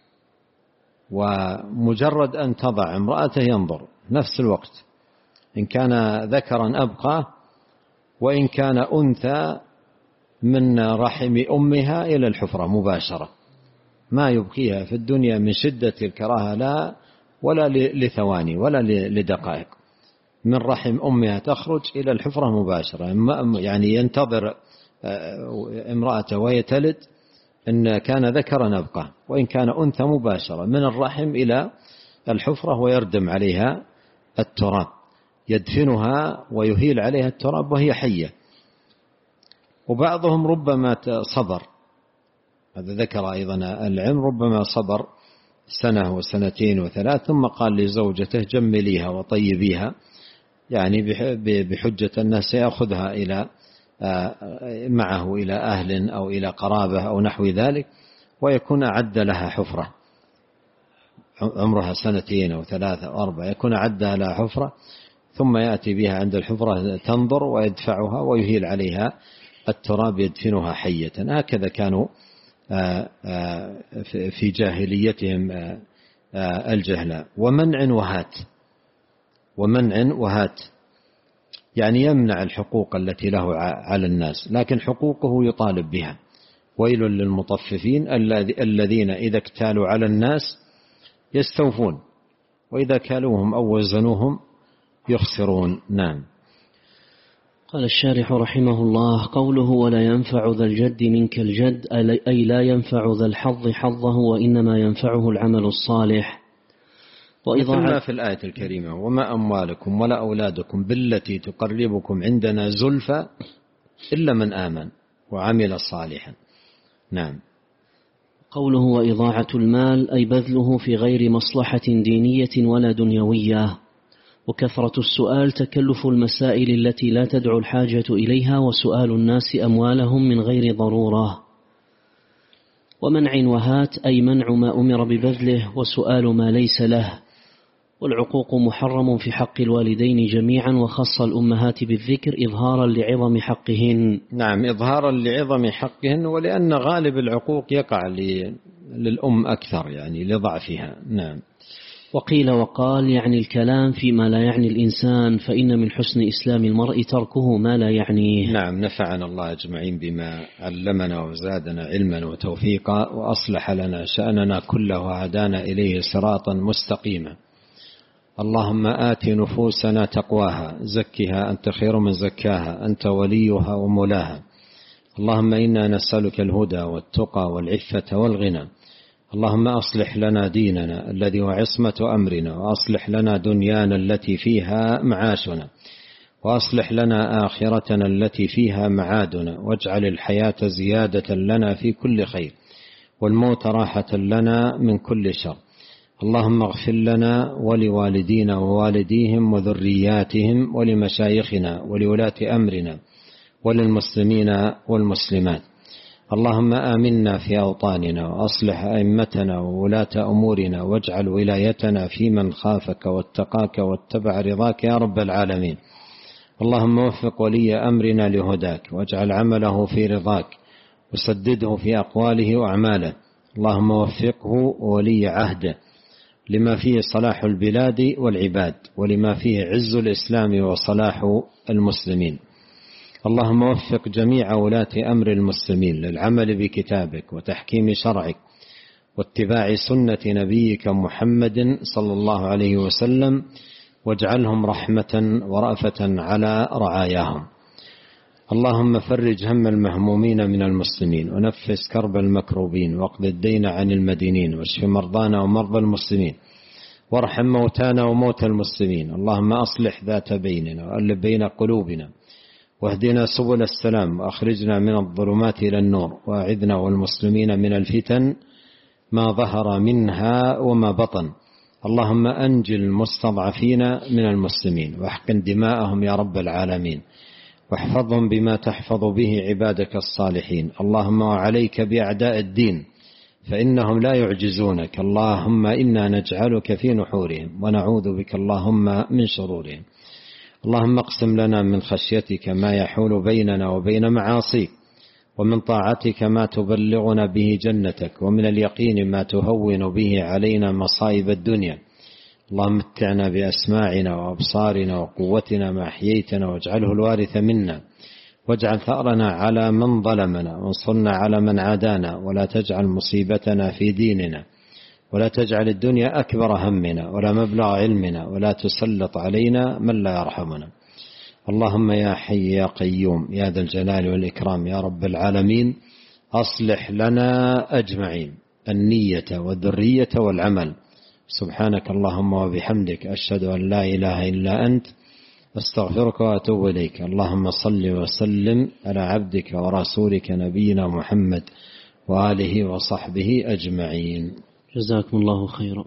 ومجرد أن تضع امرأته ينظر نفس الوقت، إن كان ذكرا أبقى، وإن كان أنثى من رحم أمها إلى الحفرة مباشرة، ما يبقيها في الدنيا من شدة الكراهة لا ولا لثواني ولا لدقائق. من رحم أمها تخرج إلى الحفرة مباشرة، يعني ينتظر امرأته وهي تلد إن كان ذكرا أبقى، وإن كان أنثى مباشرة من الرحم إلى الحفرة، ويردم عليها التراب، يدفنها ويهيل عليها التراب وهي حية. وبعضهم ربما صبر، هذا ذكر أيضا العلم، ربما صبر سنة وسنتين وثلاث ثم قال لزوجته جمليها وطيبيها، يعني بحجة الناس سيأخذها إلى معه إلى أهل أو إلى قرابة أو نحو ذلك، ويكون أعد لها حفرة، عمرها سنتين أو ثلاثة أو أربعة، يكون أعد لها حفرة، ثم يأتي بها عند الحفرة تنظر ويدفعها ويهيل عليها التراب يدفنها حية. هكذا كانوا في جاهليتهم الجهلاء. ومنع وهات، ومنع وهات يعني يمنع الحقوق التي له على الناس، لكن حقوقه يطالب بها. ويل للمطففين الذين إذا اكتالوا على الناس يستوفون، وإذا كالوهم أو وزنوهم يخسرون. نعم. قال الشارح رحمه الله: قوله ولا ينفع ذا الجد منك الجد، أي لا ينفع ذا الحظ حظه، وإنما ينفعه العمل الصالح. وإضاعة في الآية الكريمة: وما أموالكم ولا أولادكم بالتي تقربكم عندنا زلفى إلا من آمن وعمل صالحا. نعم. قوله وإضاعة المال، أي بذله في غير مصلحة دينية ولا دنيوية. وكثرة السؤال تكلف المسائل التي لا تدعو الحاجة إليها، وسؤال الناس أموالهم من غير ضرورة. ومنع وهات، أي منع ما أمر ببذله وسؤال ما ليس له. والعقوق محرم في حق الوالدين جميعا، وخص الأمهات بالذكر إظهارا لعظم حقهن. نعم، إظهارا لعظم حقهن، ولأن غالب العقوق يقع للأم أكثر، يعني لضعفها. نعم. وقيل وقال، يعني الكلام فيما لا يعني الإنسان، فإن من حسن إسلام المرء تركه ما لا يعنيه. نعم. نفعنا الله أجمعين بما علمنا وزادنا علما وتوفيقا، وأصلح لنا شأننا كله وهدانا إليه صراطا مستقيما. اللهم آت نفوسنا تقواها، زكها أنت خير من زكاها، أنت وليها ومولاها. اللهم إنا نسألك الهدى والتقى والعفة والغنى. اللهم أصلح لنا ديننا الذي هو عصمة أمرنا، وأصلح لنا دنيانا التي فيها معاشنا، وأصلح لنا آخرتنا التي فيها معادنا، واجعل الحياة زيادة لنا في كل خير، والموت راحة لنا من كل شر. اللهم اغفر لنا ولوالدينا ووالديهم وذرياتهم ولمشايخنا ولولاة أمرنا وللمسلمين والمسلمات. اللهم آمنا في أوطاننا، وأصلح أئمتنا وولاة أمورنا، واجعل ولايتنا في من خافك واتقاك واتبع رضاك يا رب العالمين. اللهم وفق ولي أمرنا لهداك، واجعل عمله في رضاك، وسدده في أقواله وأعماله. اللهم وفقه وولي عهده لما فيه صلاح البلاد والعباد، ولما فيه عز الإسلام وصلاح المسلمين. اللهم وفق جميع ولاة أمر المسلمين للعمل بكتابك وتحكيم شرعك واتباع سنة نبيك محمد صلى الله عليه وسلم، واجعلهم رحمة ورأفة على رعاياهم. اللهم فرج هم المهمومين من المسلمين، ونفس كرب المكروبين، واقض الدين عن المدينين، واشف مرضانا ومرضى المسلمين، وارحم موتانا وموتى المسلمين. اللهم أصلح ذات بيننا، وألف بين قلوبنا، واهدنا سبل السلام، وأخرجنا من الظلمات إلى النور، وأعذنا والمسلمين من الفتن ما ظهر منها وما بطن. اللهم أنجِ المستضعفين من المسلمين، واحقن دماءهم يا رب العالمين، واحفظهم بما تحفظ به عبادك الصالحين. اللهم وعليك بأعداء الدين، فإنهم لا يعجزونك. اللهم إنا نجعلك في نحورهم، ونعوذ بك اللهم من شرورهم. اللهم اقسم لنا من خشيتك ما يحول بيننا وبين معاصيك، ومن طاعتك ما تبلغنا به جنتك، ومن اليقين ما تهون به علينا مصائب الدنيا. اللهم متعنا بأسماعنا وأبصارنا وقوتنا ما أحييتنا، واجعله الوارث منا، واجعل ثأرنا على من ظلمنا، وانصرنا على من عادانا، ولا تجعل مصيبتنا في ديننا، ولا تجعل الدنيا أكبر همنا ولا مبلغ علمنا، ولا تسلط علينا من لا يرحمنا. اللهم يا حي يا قيوم يا ذا الجلال والإكرام يا رب العالمين، أصلح لنا أجمعين النية والذرية والعمل. سبحانك اللهم وبحمدك، أشهد أن لا إله إلا أنت، أستغفرك وأتوب إليك. اللهم صل وسلم على عبدك ورسولك نبينا محمد وآله وصحبه أجمعين. جزاكم الله خيرا.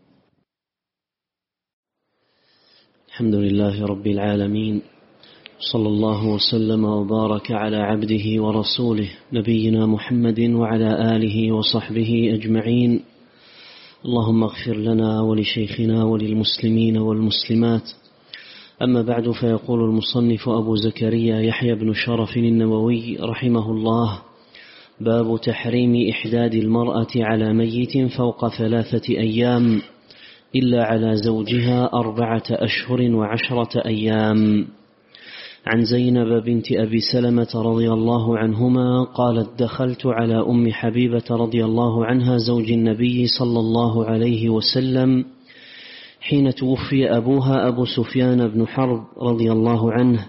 الحمد لله رب العالمين، صلى الله وسلم وبارك على عبده ورسوله نبينا محمد وعلى آله وصحبه أجمعين. اللهم اغفر لنا ولشيخنا وللمسلمين والمسلمات. أما بعد، فيقول المصنف أبو زكريا يحيى بن شرف النووي رحمه الله: باب تحريم إحداد المرأة على ميت فوق ثلاثة أيام إلا على زوجها أربعة أشهر وعشرة أيام. عن زينب بنت أبي سلمة رضي الله عنهما قالت: دخلت على أم حبيبة رضي الله عنها زوج النبي صلى الله عليه وسلم حين توفي أبوها أبو سفيان بن حرب رضي الله عنه،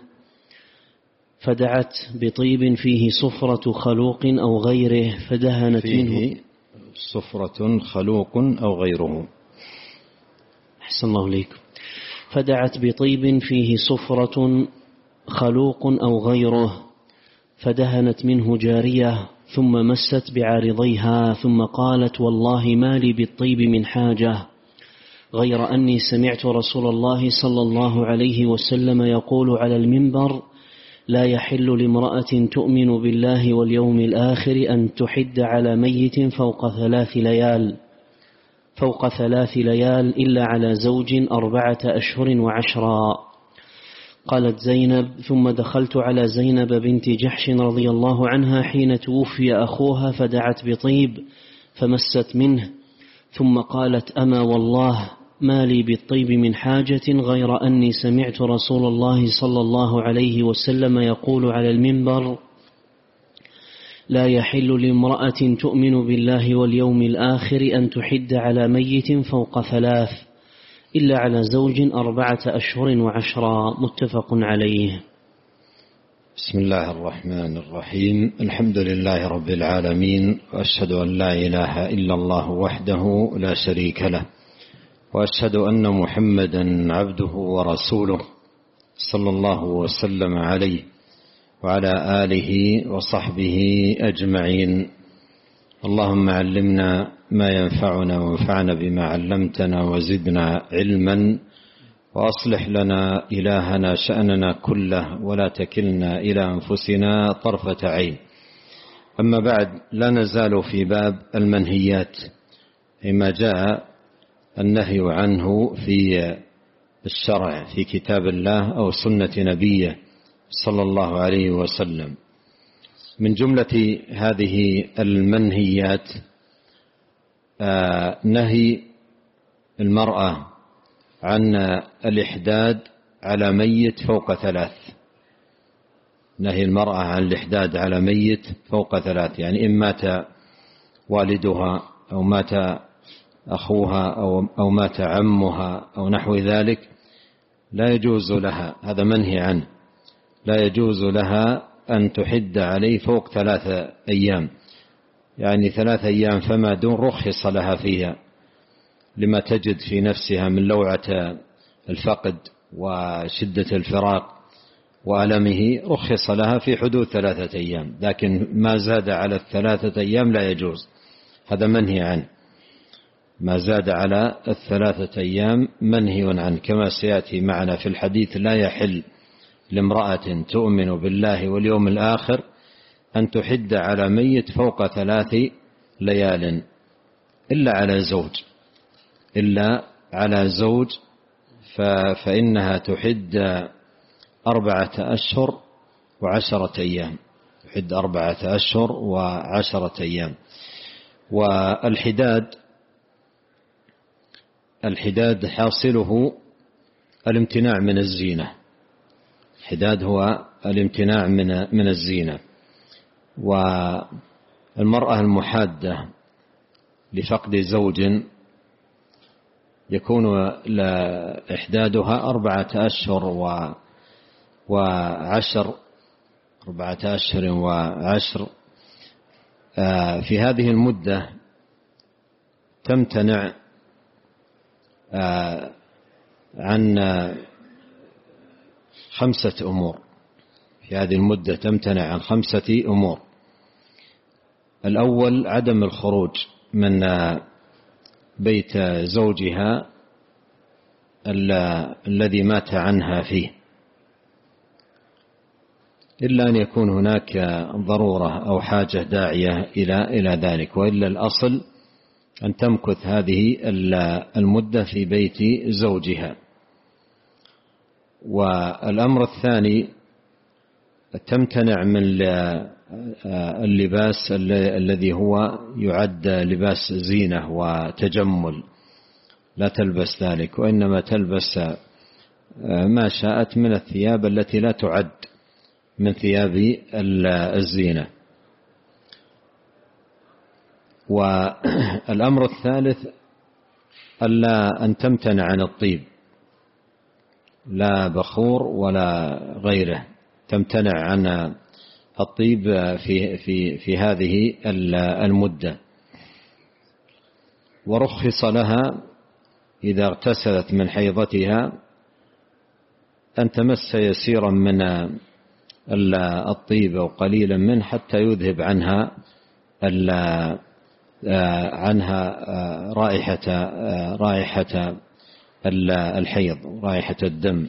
فدعت بطيب فيه صفرة خلوق أو غيره فدهنت منه. فيه صفرة خلوق أو غيره. أحسن الله إليكم. فدعت بطيب فيه صفرة خلوق أو غيره فدهنت منه جارية، ثم مست بعارضيها، ثم قالت: والله ما لي بالطيب من حاجة، غير أني سمعت رسول الله صلى الله عليه وسلم يقول على المنبر: لا يحل لامرأة تؤمن بالله واليوم الآخر أن تحد على ميت فوق ثلاث ليال فوق ثلاث ليال إلا على زوج أربعة أشهر وعشرا. قالت زينب: ثم دخلت على زينب بنت جحش رضي الله عنها حين توفي أخوها فدعت بطيب فمست منه، ثم قالت: أما والله ما لي بالطيب من حاجة، غير أني سمعت رسول الله صلى الله عليه وسلم يقول على المنبر: لا يحل لامرأة تؤمن بالله واليوم الآخر أن تحد على ميت فوق ثلاث إلا على زوج أربعة أشهر وعشرا. متفق عليه. بسم الله الرحمن الرحيم. الحمد لله رب العالمين، وأشهد أن لا إله إلا الله وحده لا شريك له، وأشهد أن محمدا عبده ورسوله صلى الله وسلم عليه وعلى آله وصحبه أجمعين. اللهم علمنا ما ينفعنا وانفعنا بما علمتنا وزدنا علما، وأصلح لنا إلهنا شأننا كله ولا تكلنا إلى أنفسنا طرفة عين. أما بعد، لا نزال في باب المنهيات، ما جاء النهي عنه في الشرع في كتاب الله أو سنة نبيه صلى الله عليه وسلم. من جملة هذه المنهيات نهي المرأة عن الإحداد على ميت فوق ثلاث. نهي المرأة عن الإحداد على ميت فوق ثلاث، يعني إن مات والدها أو مات أخوها أو, أو مات عمها أو نحو ذلك، لا يجوز لها، هذا منهي عنه، لا يجوز لها أن تحد عليه فوق ثلاثة أيام، يعني ثلاثة أيام فما دون رخص لها فيها، لما تجد في نفسها من لوعة الفقد وشدة الفراق وألمه، رخص لها في حدود ثلاثة أيام، لكن ما زاد على الثلاثة أيام لا يجوز، هذا منهي عنه. ما زاد على الثلاثة أيام منهي عنه، كما سيأتي معنا في الحديث: لا يحل لامرأة تؤمن بالله واليوم الآخر أن تحد على ميت فوق ثلاث ليال إلا على زوج، إلا على زوج فإنها تحد أربعة أشهر وعشرة أيام، تحد أربعة أشهر وعشرة أيام. والحداد الحداد حاصله الامتناع من الزينة، الحداد هو الامتناع من من الزينة. والمرأة المحادة لفقد زوج يكون إحدادها أربعة أشهر وعشر أربعة أشهر وعشر. في هذه المدة تمتنع عن خمسة أمور، في هذه المدة تمتنع عن خمسة أمور. الأول عدم الخروج من بيت زوجها الذي مات عنها فيه، إلا أن يكون هناك ضرورة أو حاجة داعية إلى إلى ذلك، وإلا الأصل أن تمكث هذه المدة في بيت زوجها. والأمر الثاني تمتنع من اللباس الذي هو يعد لباس زينة وتجمل، لا تلبس ذلك، وإنما تلبس ما شاءت من الثياب التي لا تعد من ثياب الزينة. والأمر الثالث ألا أن تمتنع عن الطيب، لا بخور ولا غيره، تمتنع عن الطيب في في في هذه المدة. ورخص لها إذا اغتسلت من حيضتها أن تمس يسيرا من الطيب أو قليلا منه حتى يذهب عنها عنها رائحة رائحة الحيض، رائحة الدم.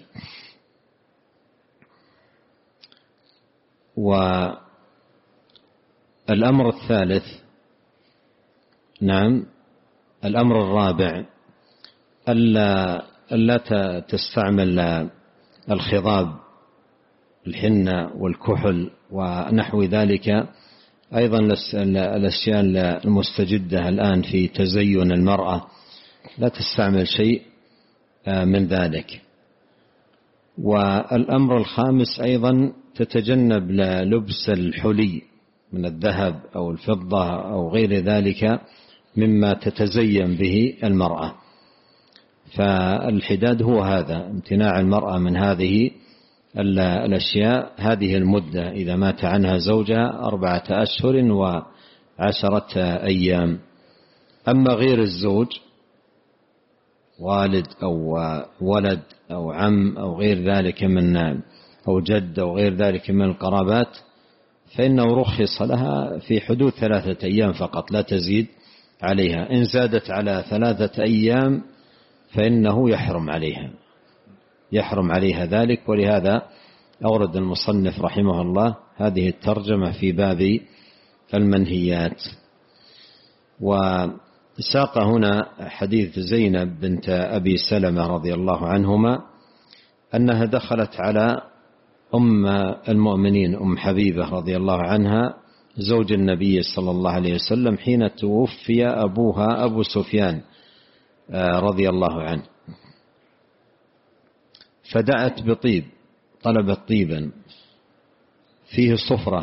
والأمر الثالث نعم الأمر الرابع ألا ألا تستعمل الخضاب، الحنة والكحل ونحو ذلك. أيضا الأشياء المستجدة الآن في تزين المرأة لا تستعمل شيء من ذلك. والأمر الخامس أيضا تتجنب لبس الحلي من الذهب أو الفضة أو غير ذلك مما تتزين به المرأة. فالحداد هو هذا، امتناع المرأة من هذه الأشياء هذه المدة إذا مات عنها زوجها أربعة أشهر وعشرة أيام. أما غير الزوج والد أو ولد أو عم أو غير ذلك من أو جد أو غير ذلك من القرابات فإنه رخص لها في حدود ثلاثة أيام فقط لا تزيد عليها. إن زادت على ثلاثة أيام فإنه يحرم عليها يحرم عليها ذلك. ولهذا أورد المصنف رحمه الله هذه الترجمة في باب المنهيات. وساق هنا حديث زينب بنت أبي سلمة رضي الله عنهما أنها دخلت على أم المؤمنين أم حبيبة رضي الله عنها زوج النبي صلى الله عليه وسلم حين توفي أبوها أبو سفيان رضي الله عنه، فدعت بطيب، طلبت طيبا فيه صفرة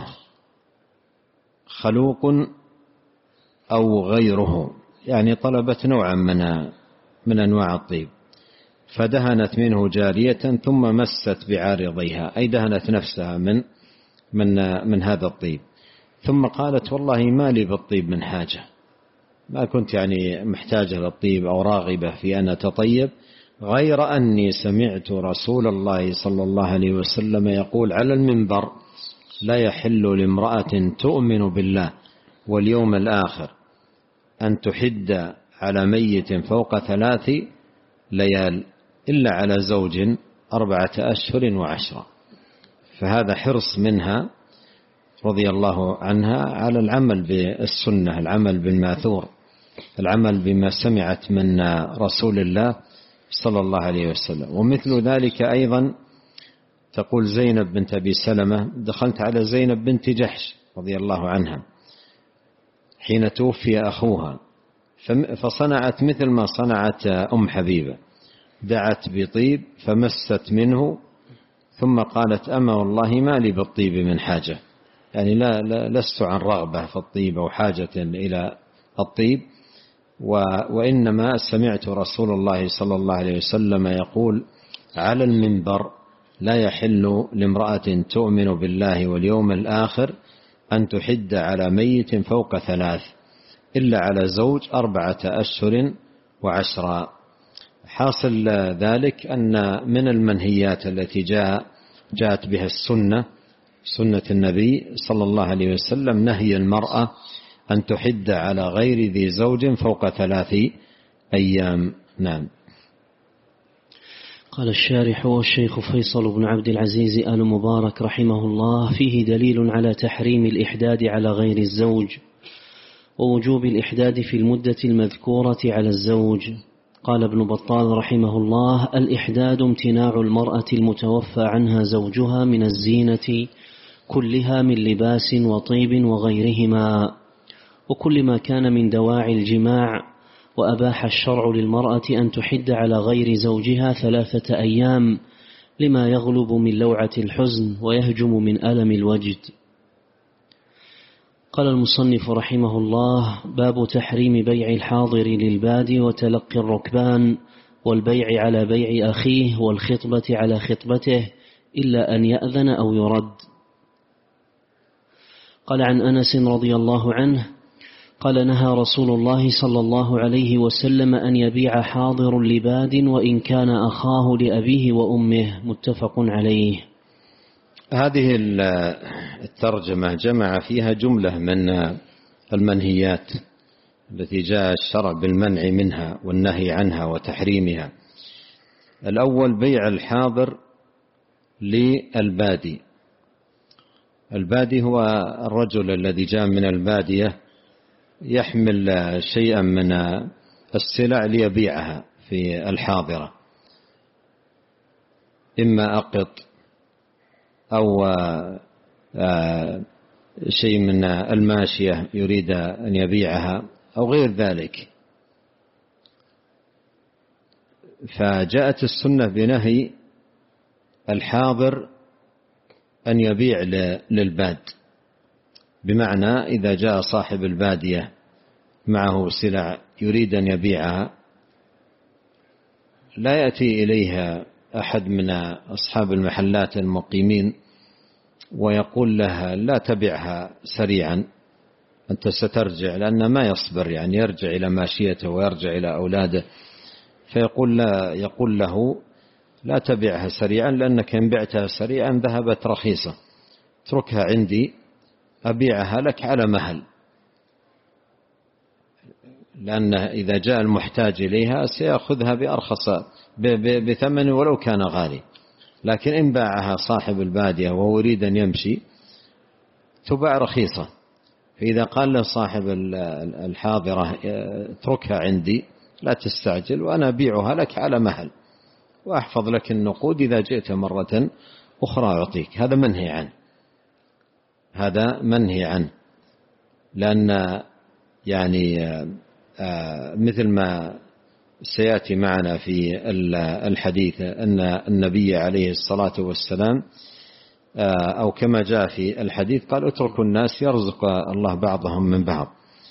خلوق أو غيره، يعني طلبت نوعا من من أنواع الطيب، فدهنت منه جارية ثم مست بعارضيها، أي دهنت نفسها من من من هذا الطيب، ثم قالت والله ما لي بالطيب من حاجة، ما كنت يعني محتاجة للطيب أو راغبة في أن أتطيب، غير أني سمعت رسول الله صلى الله عليه وسلم يقول على المنبر لا يحل لامرأة تؤمن بالله واليوم الآخر أن تحد على ميت فوق ثلاث ليال إلا على زوج أربعة أشهر وعشرة. فهذا حرص منها رضي الله عنها على العمل بالسنة، العمل بالماثور، العمل بما سمعت من رسول الله صلى الله عليه وسلم. ومثل ذلك أيضا تقول زينب بنت أبي سلمة دخلت على زينب بنت جحش رضي الله عنها حين توفي أخوها فصنعت مثل ما صنعت أم حبيبة، دعت بطيب فمست منه ثم قالت أما والله ما لي بالطيب من حاجة، يعني لا, لا لست عن رغبة في الطيب أو حاجة إلى الطيب، وإنما سمعت رسول الله صلى الله عليه وسلم يقول على المنبر لا يحل لامرأة تؤمن بالله واليوم الآخر أن تحد على ميت فوق ثلاث إلا على زوج أربعة أشهر وعشرة. حاصل ذلك أن من المنهيات التي جاء جاءت بها السنة سنة النبي صلى الله عليه وسلم نهي المرأة أن تحد على غير ذي زوج فوق ثلاث أيام. نعم. قال الشارح والشيخ فيصل بن عبد العزيز آل مبارك رحمه الله فيه دليل على تحريم الإحداد على غير الزوج ووجوب الإحداد في المدة المذكورة على الزوج. قال ابن بطال رحمه الله الإحداد امتناع المرأة المتوفى عنها زوجها من الزينة كلها من لباس وطيب وغيرهما وكل ما كان من دواعي الجماع، وأباح الشرع للمرأة أن تحد على غير زوجها ثلاثة أيام لما يغلب من لوعة الحزن ويهجم من ألم الوجد. قال المصنف رحمه الله باب تحريم بيع الحاضر للبادي وتلقي الركبان والبيع على بيع أخيه والخطبة على خطبته إلا أن يأذن أو يرد. قال عن أنس رضي الله عنه قال نهى رسول الله صلى الله عليه وسلم أن يبيع حاضر لباد وإن كان أخاه لأبيه وأمه، متفق عليه. هذه الترجمة جمع فيها جملة من المنهيات التي جاء الشرع بالمنع منها والنهي عنها وتحريمها. الأول بيع الحاضر للبادي. البادي هو الرجل الذي جاء من البادية يحمل شيئا من السلع ليبيعها في الحاضرة، إما أقط أو شيء من الماشية يريد أن يبيعها أو غير ذلك. فجاءت السنة بنهي الحاضر أن يبيع للباد، بمعنى إذا جاء صاحب البادية معه سلع يريد أن يبيعها لا يأتي إليها أحد من أصحاب المحلات المقيمين ويقول لها لا تبعها سريعا أنت سترجع، لأن ما يصبر يعني يرجع إلى ماشيته ويرجع إلى أولاده، فيقول لا يقول له لا تبعها سريعا لأنك إن بعتها سريعا ذهبت رخيصة، اتركها عندي أبيعها لك على مهل، لأن إذا جاء المحتاج إليها سيأخذها بأرخص بثمن ولو كان غالي، لكن إن باعها صاحب البادية وهو يريد أن يمشي تباع رخيصة. فإذا قال له صاحب الحاضرة اتركها عندي لا تستعجل وأنا أبيعها لك على مهل وأحفظ لك النقود، إذا جئت مرة أخرى أعطيك، هذا منهي عنه، هذا منهي عنه، لأن يعني مثل ما سيأتي معنا في الحديث أن النبي عليه الصلاة والسلام أو كما جاء في الحديث قال اتركوا الناس يرزق الله بعضهم من بعض،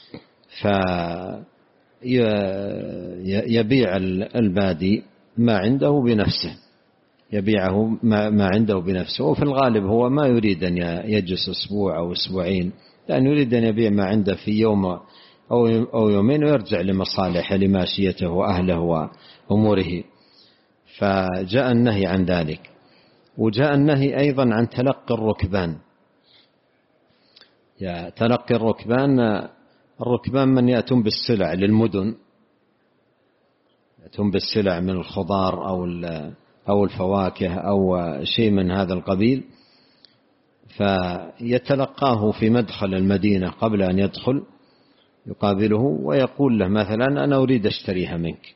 فيبيع البادي ما عنده بنفسه، يبيعه ما عنده بنفسه، وفي الغالب هو ما يريد أن يجلس أسبوع أو أسبوعين، لأن يريد أن يبيع ما عنده في يوم أو يومين ويرجع لمصالحه لماشيته وأهله وأموره. فجاء النهي عن ذلك. وجاء النهي أيضا عن تلقي الركبان. يا تلقي الركبان، الركبان من يأتون بالسلع للمدن، يأتون بالسلع من الخضار أو أو الفواكه أو شيء من هذا القبيل، فيتلقاه في مدخل المدينة قبل أن يدخل، يقابله ويقول له مثلا أنا أريد أشتريها منك،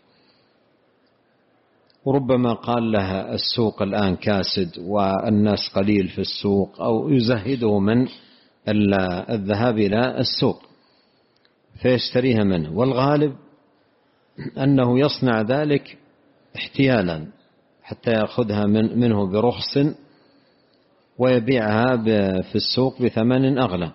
وربما قال لها السوق الآن كاسد والناس قليل في السوق، أو يزهده من الذهاب إلى السوق فيشتريها منه، والغالب أنه يصنع ذلك احتيالا حتى يأخذها من منه برخص ويبيعها في السوق بثمن أغلى.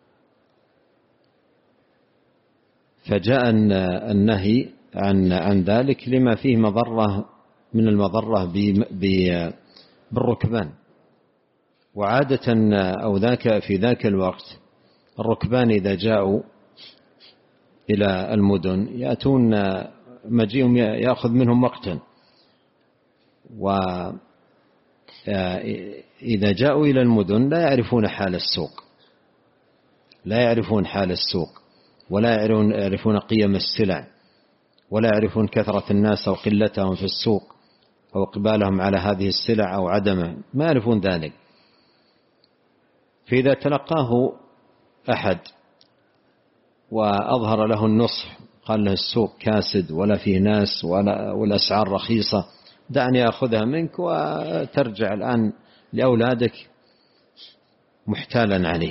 فجاء النهي عن عن ذلك لما فيه مضرة من المضرة بالركبان. وعادة أو ذاك في ذاك الوقت الركبان إذا جاءوا إلى المدن يأتون مجيئهم يأخذ منهم وقتا، وإذا جاءوا إلى المدن لا يعرفون حال السوق، لا يعرفون حال السوق ولا يعرفون قيم السلع، ولا يعرفون كثرة الناس أو قلتهم في السوق أو إقبالهم على هذه السلع أو عدمه، ما يعرفون ذلك. فإذا تلقاه أحد وأظهر له النصح، قال له السوق كاسد ولا فيه ناس ولا والأسعار رخيصة، دعني أخذها منك وترجع الآن لأولادك محتالا عليه،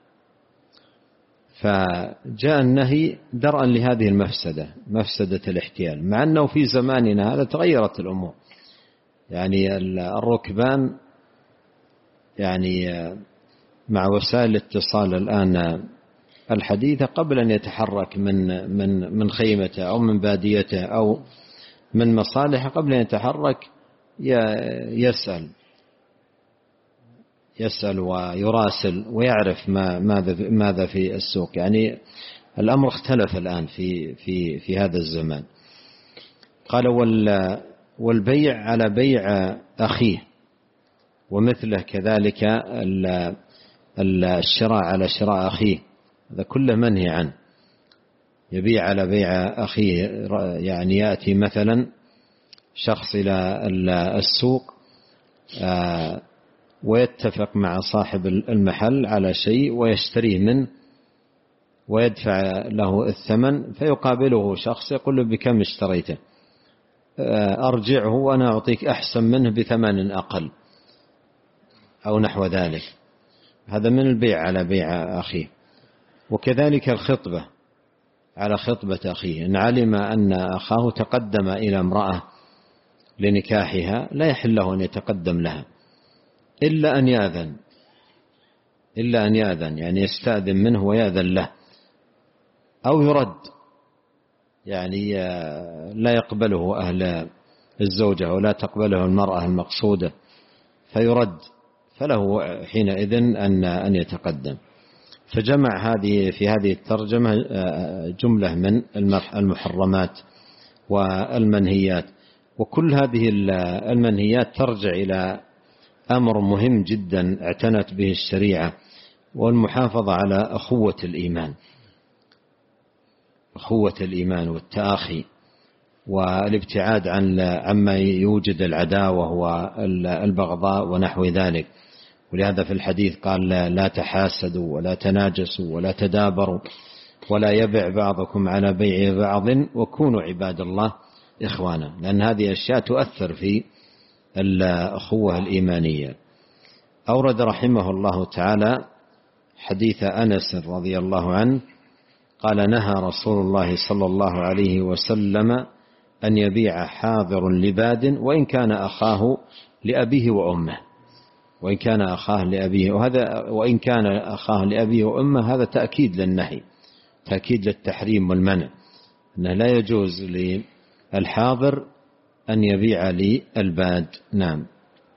فجاء النهي درءا لهذه المفسدة، مفسدة الاحتيال، مع أنه في زماننا هذا تغيرت الأمور. يعني الركبان يعني مع وسائل الاتصال الآن الحديثة قبل أن يتحرك من من من خيمته أو من باديته أو من مصالحه، قبل أن يتحرك يسأل يسأل ويراسل ويعرف ما ماذا ماذا في السوق. يعني الأمر اختلف الآن في في في هذا الزمان. قال والبيع على بيع أخيه، ومثله كذلك الشراء على شراء أخيه، هذا كله منهي عنه. يبيع على بيع أخيه، يعني يأتي مثلا شخص إلى السوق ويتفق مع صاحب المحل على شيء ويشتريه منه ويدفع له الثمن، فيقابله شخص يقول له بكم اشتريته؟ أرجعه وأنا أعطيك أحسن منه بثمن أقل أو نحو ذلك. هذا من البيع على بيع أخيه. وكذلك الخطبة على خطبة أخيه، إن علم أن أخاه تقدم إلى امرأة لنكاحها لا يحل له أن يتقدم لها إلا أن يأذن، إلا أن يأذن يعني يستأذن منه ويأذن له، أو يرد يعني لا يقبله أهل الزوجة ولا تقبله المرأة المقصودة فيرد، فله حينئذ أن أن يتقدم. فجمع هذه في هذه الترجمة جملة من المحرمات والمنهيات، وكل هذه المنهيات ترجع إلى أمر مهم جدا اعتنت به الشريعة، والمحافظة على أخوة الإيمان، أخوة الإيمان والتآخي والابتعاد عن عما يوجد العداوة والبغضاء ونحو ذلك. ولهذا في الحديث قال لا تحاسدوا ولا تناجسوا ولا تدابروا ولا يبع بعضكم على بيع بعض وكونوا عباد الله إخوانا، لأن هذه أشياء تؤثر في الأخوة الإيمانية. أورد رحمه الله تعالى حديث أنس رضي الله عنه قال نهى رسول الله صلى الله عليه وسلم أن يبيع حاضر لباد وإن كان أخاه لأبيه وأمه، وإن كان أخاه لأبيه، وهذا وإن كان أخاه لأبيه وأمه هذا تأكيد للنهي، تأكيد للتحريم والمنع، أنه لا يجوز للحاضر أن يبيع للباد. نعم.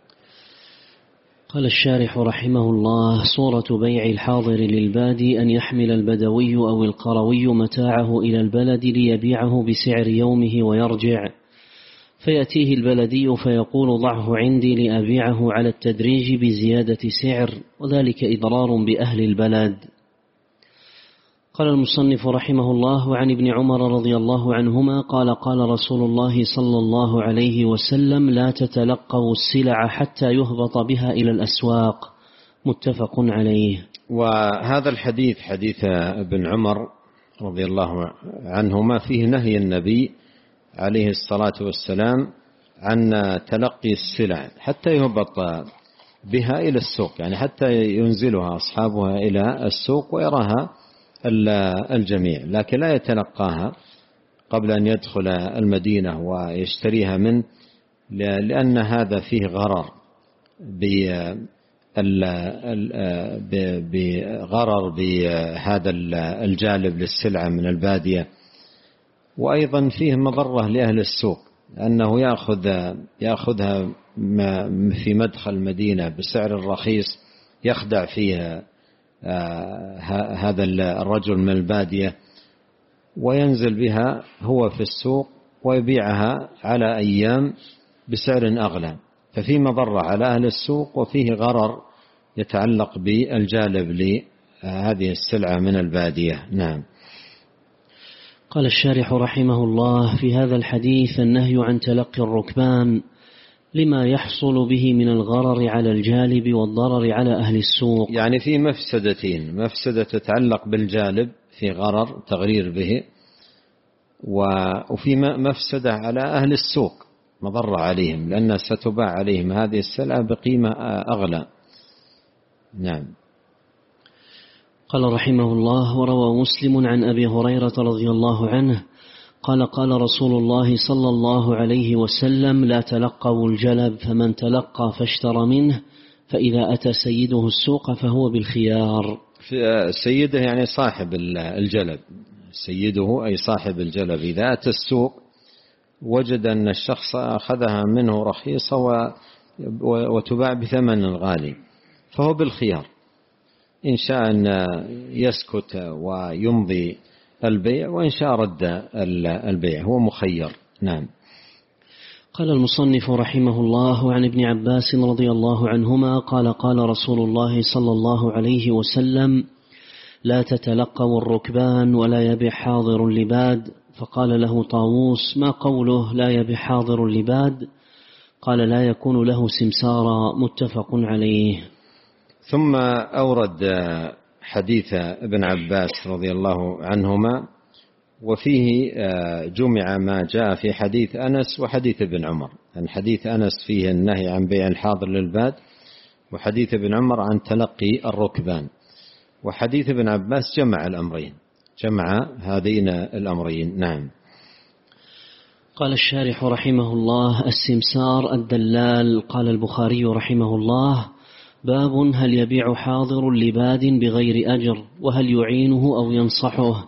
قال الشارح رحمه الله: صورة بيع الحاضر للبادي أن يحمل البدوي أو القروي متاعه إلى البلد ليبيعه بسعر يومه ويرجع، فيأتيه البلدي فيقول ضعه عندي لأبيعه على التدريج بزيادة سعر، وذلك إضرار بأهل البلد. قال المصنف رحمه الله: عن ابن عمر رضي الله عنهما قال قال رسول الله صلى الله عليه وسلم: لا تتلقوا السلع حتى يهبط بها إلى الأسواق، متفق عليه. وهذا الحديث حديث ابن عمر رضي الله عنهما فيه نهي النبي عليه الصلاة والسلام عن تلقي السلع حتى يهبط بها إلى السوق، يعني حتى ينزلها أصحابها إلى السوق ويراها الجميع، لكن لا يتلقاها قبل أن يدخل المدينة ويشتريها منه، لأن هذا فيه غرر بغرر بهذا الجالب للسلعة من البادية، وأيضا فيه مضرة لأهل السوق أنه يأخذ يأخذها في مدخل المدينة بسعر رخيص يخدع فيها هذا الرجل من البادية وينزل بها هو في السوق ويبيعها على أيام بسعر أغلى، ففي مضرة على أهل السوق وفيه غرر يتعلق بالجالب لهذه السلعة من البادية. نعم. قال الشارح رحمه الله: في هذا الحديث النهي عن تلقي الركبان لما يحصل به من الغرر على الجالب والضرر على أهل السوق، يعني في مفسدتين: مفسدة تتعلق بالجالب في غرر تغرير به، وفي مفسدة على أهل السوق مضرة عليهم لأنها ستباع عليهم هذه السلعة بقيمة أغلى. نعم. قال رحمه الله: وروى مسلم عن أبي هريرة رضي الله عنه قال قال رسول الله صلى الله عليه وسلم: لا تلقوا الجلب، فمن تلقى فاشترى منه فإذا أتى سيده السوق فهو بالخيار. سيده يعني صاحب الجلب، سيده أي صاحب الجلب إذا أتى السوق وجد أن الشخص أخذها منه رخيصة وتباع بثمن غالي فهو بالخيار، إن شاء أن يسكت ويمضي البيع وإن شاء رد البيع، هو مخير. نعم. قال المصنف رحمه الله: عن ابن عباس رضي الله عنهما قال قال رسول الله صلى الله عليه وسلم: لا تتلقوا الركبان ولا يبيع حاضر لباد. فقال له طاووس: ما قوله لا يبيع حاضر لباد؟ قال: لا يكون له سمسارا، متفق عليه. ثم أورد حديث ابن عباس رضي الله عنهما، وفيه جمع ما جاء في حديث أنس وحديث ابن عمر. يعني حديث أنس فيه النهي عن بيع الحاضر للباد، وحديث ابن عمر عن تلقي الركبان، وحديث ابن عباس جمع الأمرين، جمع هذين الأمرين. نعم. قال الشارح رحمه الله: السمسار الدلال. قال البخاري رحمه الله: باب هل يبيع حاضر لباد بغير أجر، وهل يعينه أو ينصحه.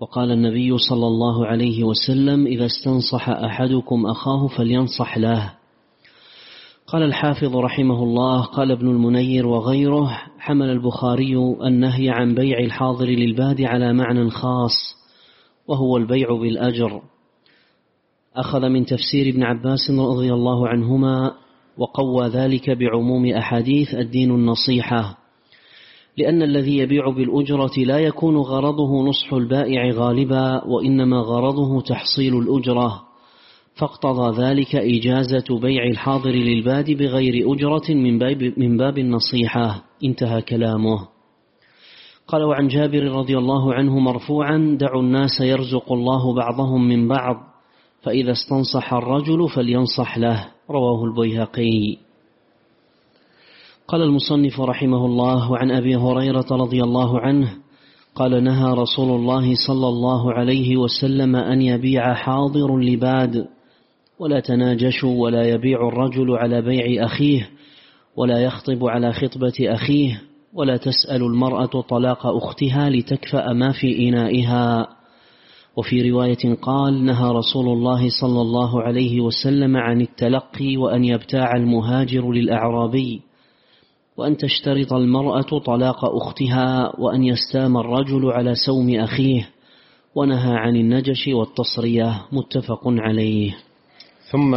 وقال النبي صلى الله عليه وسلم: إذا استنصح أحدكم أخاه فلينصح له. قال الحافظ رحمه الله: قال ابن المنير وغيره: حمل البخاري النهي عن بيع الحاضر للباد على معنى خاص وهو البيع بالأجر، أخذ من تفسير ابن عباس رضي الله عنهما، وقوى ذلك بعموم أحاديث الدين النصيحة، لأن الذي يبيع بالأجرة لا يكون غرضه نصح البائع غالبا، وإنما غرضه تحصيل الأجرة، فاقتضى ذلك إجازة بيع الحاضر للباد بغير أجرة من باب, من باب النصيحة. انتهى كلامه. قال: وعن جابر رضي الله عنه مرفوعا: دعوا الناس يرزق الله بعضهم من بعض، فإذا استنصح الرجل فلينصح له. رواه البيهقي. قال المصنف رحمه الله: وعن أبي هريرة رضي الله عنه قال: نهى رسول الله صلى الله عليه وسلم أن يبيع حاضر لباد، ولا تناجشوا، ولا يبيع الرجل على بيع أخيه، ولا يخطب على خطبة أخيه، ولا تسأل المرأة طلاق أختها لتكفأ ما في إنائها. وفي رواية قال: نهى رسول الله صلى الله عليه وسلم عن التلقي، وأن يبتاع المهاجر للأعرابي، وأن تشترط المرأة طلاق أختها، وأن يستام الرجل على سوم أخيه، ونهى عن النجش والتصرية. متفق عليه. ثم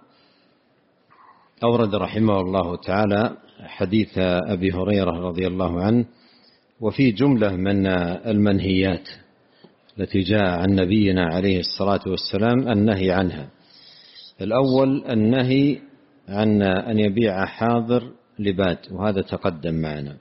أورد رحمه الله تعالى حديث أبي هريرة رضي الله عنه، وفي جملة من المنهيات التي جاء عن نبينا عليه الصلاة والسلام النهي عنها. الأول النهي عن أن يبيع حاضر لباد، وهذا تقدم معنا.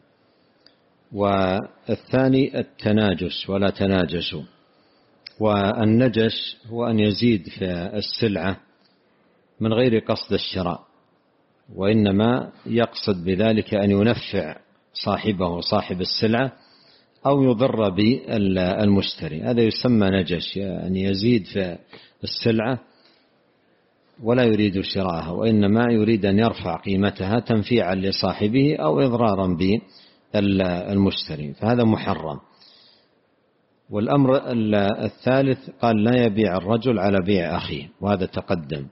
والثاني التناجس، ولا تناجسوا. والنجش هو أن يزيد في السلعة من غير قصد الشراء، وإنما يقصد بذلك أن ينفع صاحبه صاحب السلعة أو يضر بالمشتري، هذا يسمى نجش، يعني يزيد في السلعة ولا يريد شراءها، وإنما يريد أن يرفع قيمتها تنفيعا لصاحبه أو إضرارا بالمشتري، فهذا محرم. والأمر الثالث قال: لا يبيع الرجل على بيع أخيه، وهذا تقدم.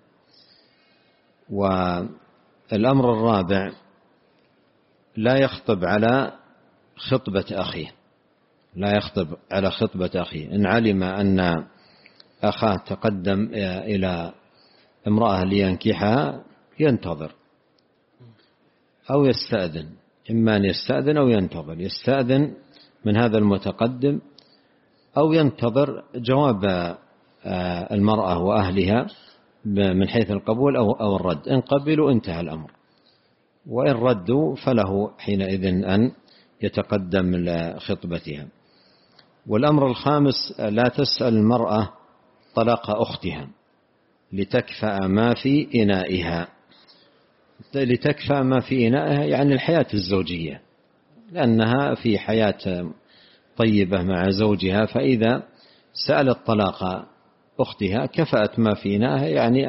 والأمر الرابع: لا يخطب على خطبة أخيه، لا يخطب على خطبة أخيه. إن علم أن أخاه تقدم إلى امرأة لينكحها ينتظر أو يستأذن، إما أن يستأذن أو ينتظر، يستأذن من هذا المتقدم أو ينتظر جواب المرأة وأهلها من حيث القبول أو الرد. إن قبلوا انتهى الأمر، وإن ردوا فله حينئذ أن يتقدم لخطبتها. والأمر الخامس: لا تسأل المرأة طلاق أختها لتكفأ ما في إنائها. لتكفأ ما في إنائها يعني الحياة الزوجية، لأنها في حياة طيبة مع زوجها، فإذا سألت طلاق أختها كفأت ما في إنائها، يعني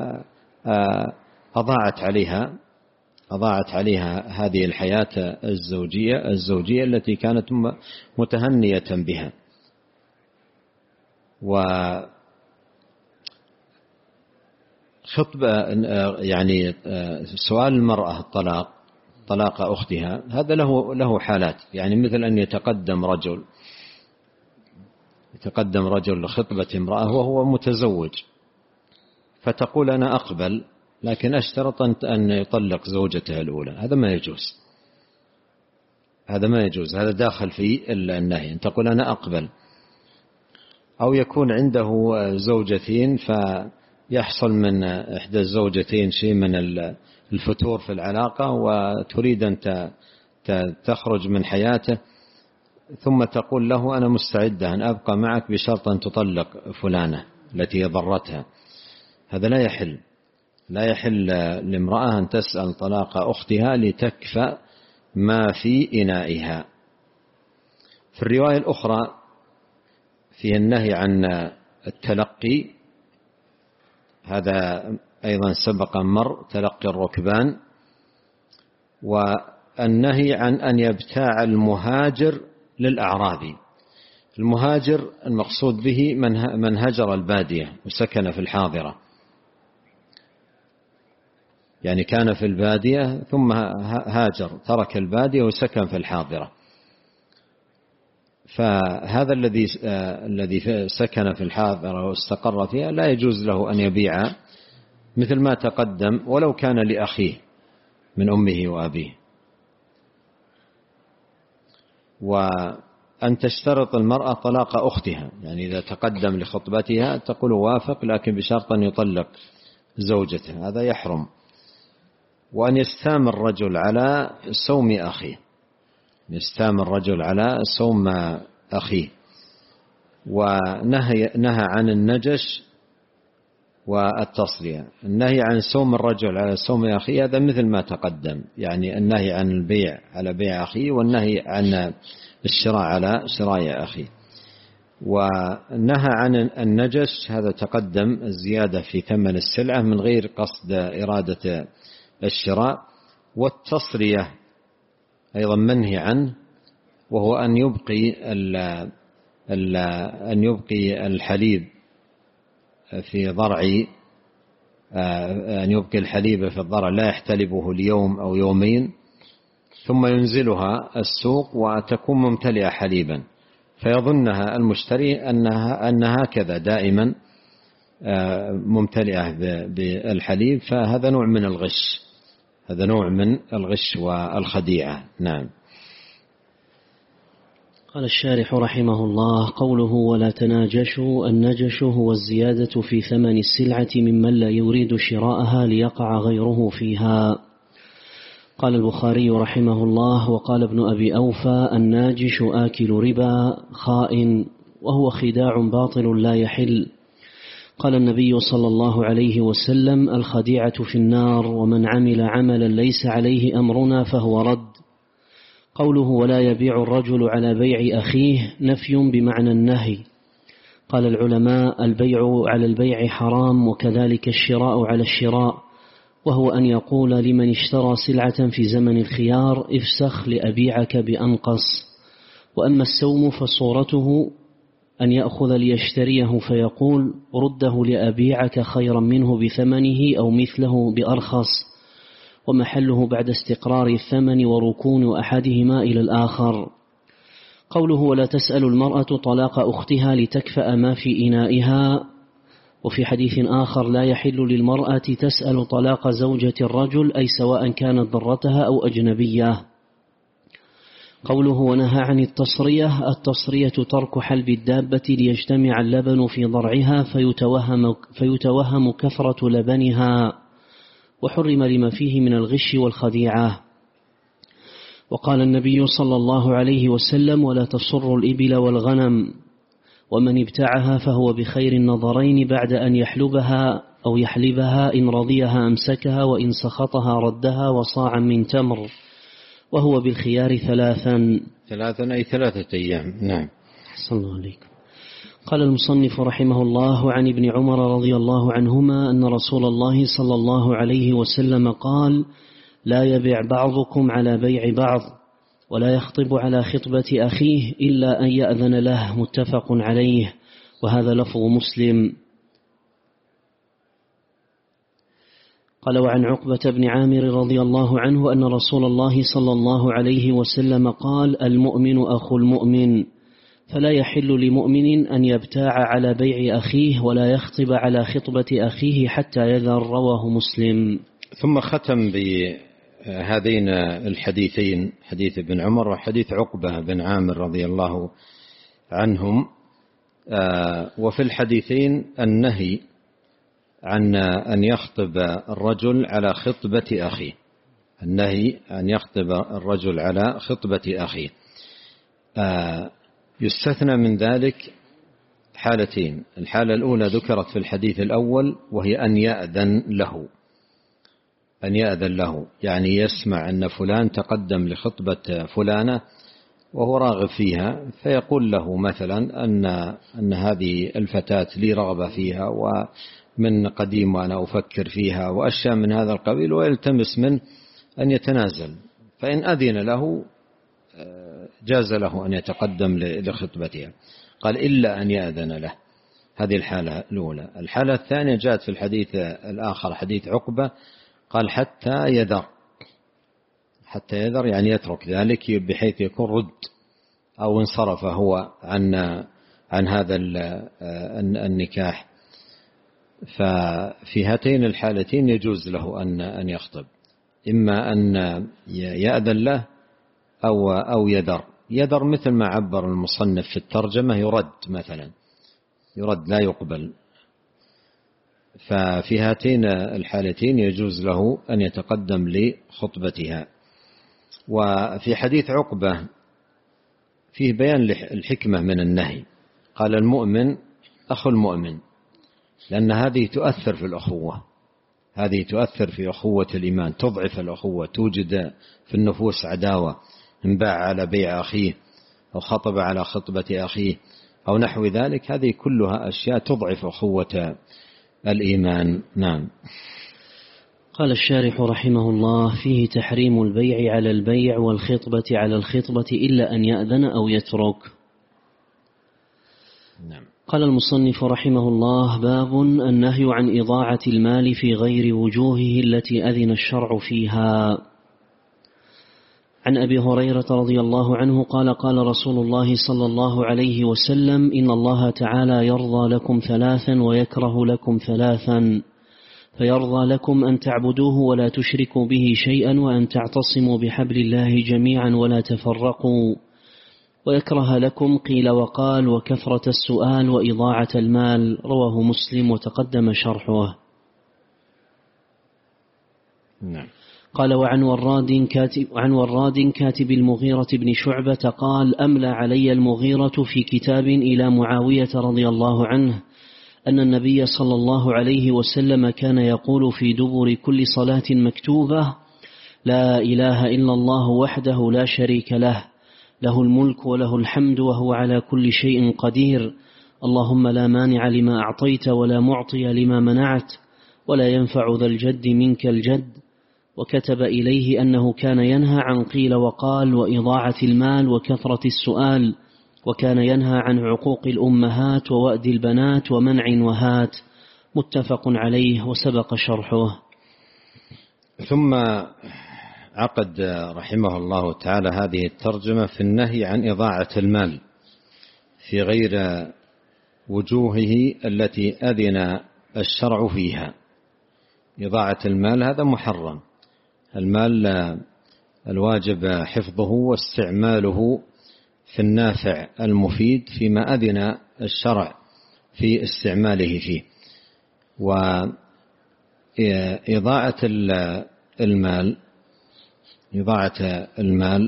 أضاعت عليها أضاعت عليها هذه الحياة الزوجية الزوجية التي كانت متهنية بها. وخطبة يعني سؤال المرأة الطلاق طلاق أختها هذا له له حالات، يعني مثل أن يتقدم رجل يتقدم رجل لخطبة امرأة وهو متزوج، فتقول أنا أقبل لكن أشترط أن يطلق زوجته الأولى، هذا ما يجوز، هذا ما يجوز، هذا داخل في النهي. أن تقول أنا أقبل. أو يكون عنده زوجتين فيحصل من إحدى الزوجتين شيء من الفتور في العلاقة وتريد أن تخرج من حياته، ثم تقول له أنا مستعدة أن أبقى معك بشرط أن تطلق فلانة التي ضرتها، هذا لا يحل. لا يحل لامرأة أن تسأل طلاق أختها لتكفأ ما في إنائها. في الرواية الأخرى فيه النهي عن التلقي، هذا أيضا سبق مر، تلقي الركبان. والنهي عن أن يبتاع المهاجر للأعرابي. المهاجر المقصود به من هجر البادية وسكن في الحاضرة، يعني كان في البادية ثم هاجر ترك البادية وسكن في الحاضرة. فهذا الذي الذي سكن في الحاضرة واستقر فيها لا يجوز له أن يبيع مثل ما تقدم ولو كان لأخيه من أمه وأبيه. وأن تشترط المرأة طلاق أختها، يعني إذا تقدم لخطبتها تقول وافق لكن بشرط أن يطلق زوجته، هذا يحرم. وأن يستام الرجل على سوم أخيه، يستام الرجل على سوم أخيه. ونهى نهى عن النجش والتصلية. النهي عن سوم الرجل على سوم أخيه هذا مثل ما تقدم، يعني النهي عن البيع على بيع أخيه والنهي عن الشراء على شراء أخيه. ونهى عن النجش، هذا تقدم الزيادة في ثمن السلعة من غير قصد إرادة الشراء. والتصرية أيضا منهي عنه، وهو أن يبقي ال ال أن يبقي الحليب في ضرع أن يبقي الحليب في الضرع لا يحتلبه اليوم أو يومين ثم ينزلها السوق وتكون ممتلئة حليبا، فيظنها المشتري أنها أنها هكذا دائما ممتلئة بالحليب، فهذا نوع من الغش، هذا نوع من الغش والخديعة. نعم. قال الشارح رحمه الله: قوله ولا تناجشوا، النجش هو الزيادة في ثمن السلعة ممن لا يريد شراءها ليقع غيره فيها. قال البخاري رحمه الله: وقال ابن أبي أوفى: الناجش آكل ربا خائن، وهو خداع باطل لا يحل. قال النبي صلى الله عليه وسلم: الخديعة في النار، ومن عمل عملا ليس عليه أمرنا فهو رد. قوله ولا يبيع الرجل على بيع أخيه نفي بمعنى النهي. قال العلماء: البيع على البيع حرام، وكذلك الشراء على الشراء، وهو أن يقول لمن اشترى سلعة في زمن الخيار: افسخ لأبيعك بأنقص. وأما السوم فصورته أن يأخذ ليشتريه فيقول: رده لأبيعك خيرا منه بثمنه أو مثله بأرخص، ومحله بعد استقرار الثمن وركون أحدهما إلى الآخر. قوله ولا تسأل المرأة طلاق أختها لتكفأ ما في إنائها. وفي حديث آخر: لا يحل للمرأة تسأل طلاق زوجة الرجل، أي سواء كانت ضرتها أو أجنبية. قوله ونهى عن التصرية، التصرية ترك حلب الدابة ليجتمع اللبن في ضرعها فيتوهم, فيتوهم كثرة لبنها، وحرم لما فيه من الغش والخديعة. وقال النبي صلى الله عليه وسلم: ولا تصر الإبل والغنم، ومن ابتاعها فهو بخير النظرين بعد أن يحلبها أو يحلبها، إن رضيها أمسكها وإن سخطها ردها وصاعا من تمر، وهو بالخيار ثلاثا ثلاثا أي ثلاثة أيام. نعم. صلى الله عليكم. قال المصنف رحمه الله: عن ابن عمر رضي الله عنهما أن رسول الله صلى الله عليه وسلم قال: لا يبيع بعضكم على بيع بعض، ولا يخطب على خطبة أخيه إلا أن يأذن له، متفق عليه، وهذا لفظ مسلم. قال وعن عقبة بن عامر رضي الله عنه أن رسول الله صلى الله عليه وسلم قال: المؤمن أخو المؤمن، فلا يحل لمؤمن أن يبتاع على بيع أخيه ولا يخطب على خطبة أخيه حتى يذر، رواه مسلم. ثم ختم بهذين الحديثين، حديث ابن عمر وحديث عقبة بن عامر رضي الله عنهم. وفي الحديثين النهي عن أن يخطب الرجل على خطبة أخيه، النهي أن يخطب الرجل على خطبة أخيه. يستثنى من ذلك حالتين، الحالة الأولى ذكرت في الحديث الأول وهي أن يأذن له، أن يأذن له يعني يسمع أن فلان تقدم لخطبة فلانة وهو راغب فيها، فيقول له مثلا أن, أن هذه الفتاة لي رغبة فيها ومن قديم وأنا أفكر فيها وأشياء من هذا القبيل، ويلتمس منه أن يتنازل، فإن أذن له جاز له أن يتقدم لخطبتها. قال إلا أن يأذن له. هذه الحالة الأولى. الحالة الثانية جاءت في الحديث الآخر حديث عقبة قال حتى يذر، حتى يذر يعني يترك ذلك بحيث يكون رد أو انصرف هو عن عن هذا النكاح. ففي هاتين الحالتين يجوز له أن أن يخطب، إما أن يأذن له أو أو يذر. يذر مثل ما عبر المصنف في الترجمة يرد، مثلا يرد لا يقبل. ففي هاتين الحالتين يجوز له أن يتقدم لخطبتها. وفي حديث عقبة فيه بيان الحكمة من النهي. قال المؤمن أخو المؤمن، لأن هذه تؤثر في الأخوة، هذه تؤثر في أخوة الإيمان، تضعف الأخوة، توجد في النفوس عداوة، انباع على بيع أخيه أو خطب على خطبة أخيه أو نحو ذلك. هذه كلها أشياء تضعف أخوة الإيمان. نعم. قال الشارح رحمه الله: فيه تحريم البيع على البيع والخطبة على الخطبة إلا أن يأذن أو يترك. نعم. قال المصنف رحمه الله: باب النهي عن إضاعة المال في غير وجوهه التي أذن الشرع فيها. عن أبي هريرة رضي الله عنه قال: قال رسول الله صلى الله عليه وسلم: إن الله تعالى يرضى لكم ثلاثا ويكره لكم ثلاثا، فيرضى لكم أن تعبدوه ولا تشركوا به شيئا وأن تعتصموا بحبل الله جميعا ولا تفرقوا، ويكره لكم قيل وقال وكثرة السؤال وإضاعة المال. رواه مسلم وتقدم شرحه. نعم. قال: وعن وراد كاتب, عن وراد كاتب المغيرة بن شعبة قال: أملى علي المغيرة في كتاب إلى معاوية رضي الله عنه أن النبي صلى الله عليه وسلم كان يقول في دبر كل صلاة مكتوبة: لا إله إلا الله وحده لا شريك له، له الملك وله الحمد وهو على كل شيء قدير، اللهم لا مانع لما أعطيت ولا معطي لما منعت ولا ينفع ذا الجد منك الجد. وكتب إليه أنه كان ينهى عن قيل وقال وإضاعة المال وكثرة السؤال، وكان ينهى عن عقوق الأمهات ووأد البنات ومنع وهات. متفق عليه وسبق شرحه. ثم عقد رحمه الله تعالى هذه الترجمة في النهي عن إضاعة المال في غير وجوهه التي أذن الشرع فيها. إضاعة المال هذا محرم، المال الواجب حفظه واستعماله في النافع المفيد فيما أذن الشرع في استعماله فيه. وإضاعة المال إضاعة المال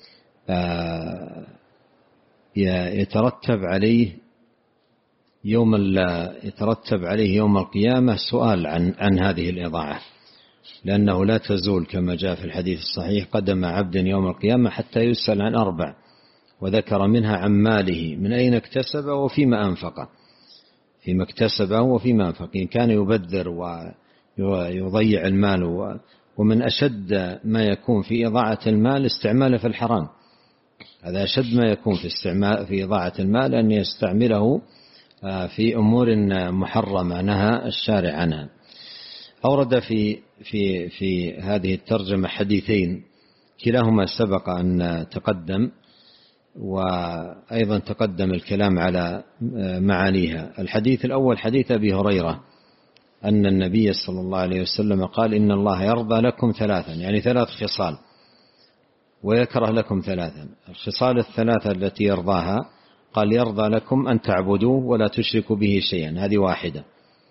يترتب عليه يوم يترتب عليه يوم القيامة سؤال عن عن هذه الإضاعة، لأنه لا تزول كما جاء في الحديث الصحيح قدم عبد يوم القيامة حتى يسأل عن أربع، وذكر منها عن ماله من أين اكتسب وفيما أنفقه، فيما اكتسبه وفيما أنفق. إن كان يبذر ويضيع المال، ومن أشد ما يكون في إضاعة المال استعماله في الحرام، هذا أشد ما يكون في استعمال في إضاعة المال أن يستعمله في أمور محرمة نهى الشارع عنها. أورد في في في هذه الترجمة حديثين كلاهما سبق أن تقدم، وأيضا تقدم الكلام على معانيها. الحديث الأول حديث أبي هريرة أن النبي صلى الله عليه وسلم قال: إن الله يرضى لكم ثلاثا، يعني ثلاث خصال، ويكره لكم ثلاثا. الخصال الثلاثة التي يرضاها قال: يرضى لكم أن تعبدوه ولا تشركوا به شيئا، هذه واحدة.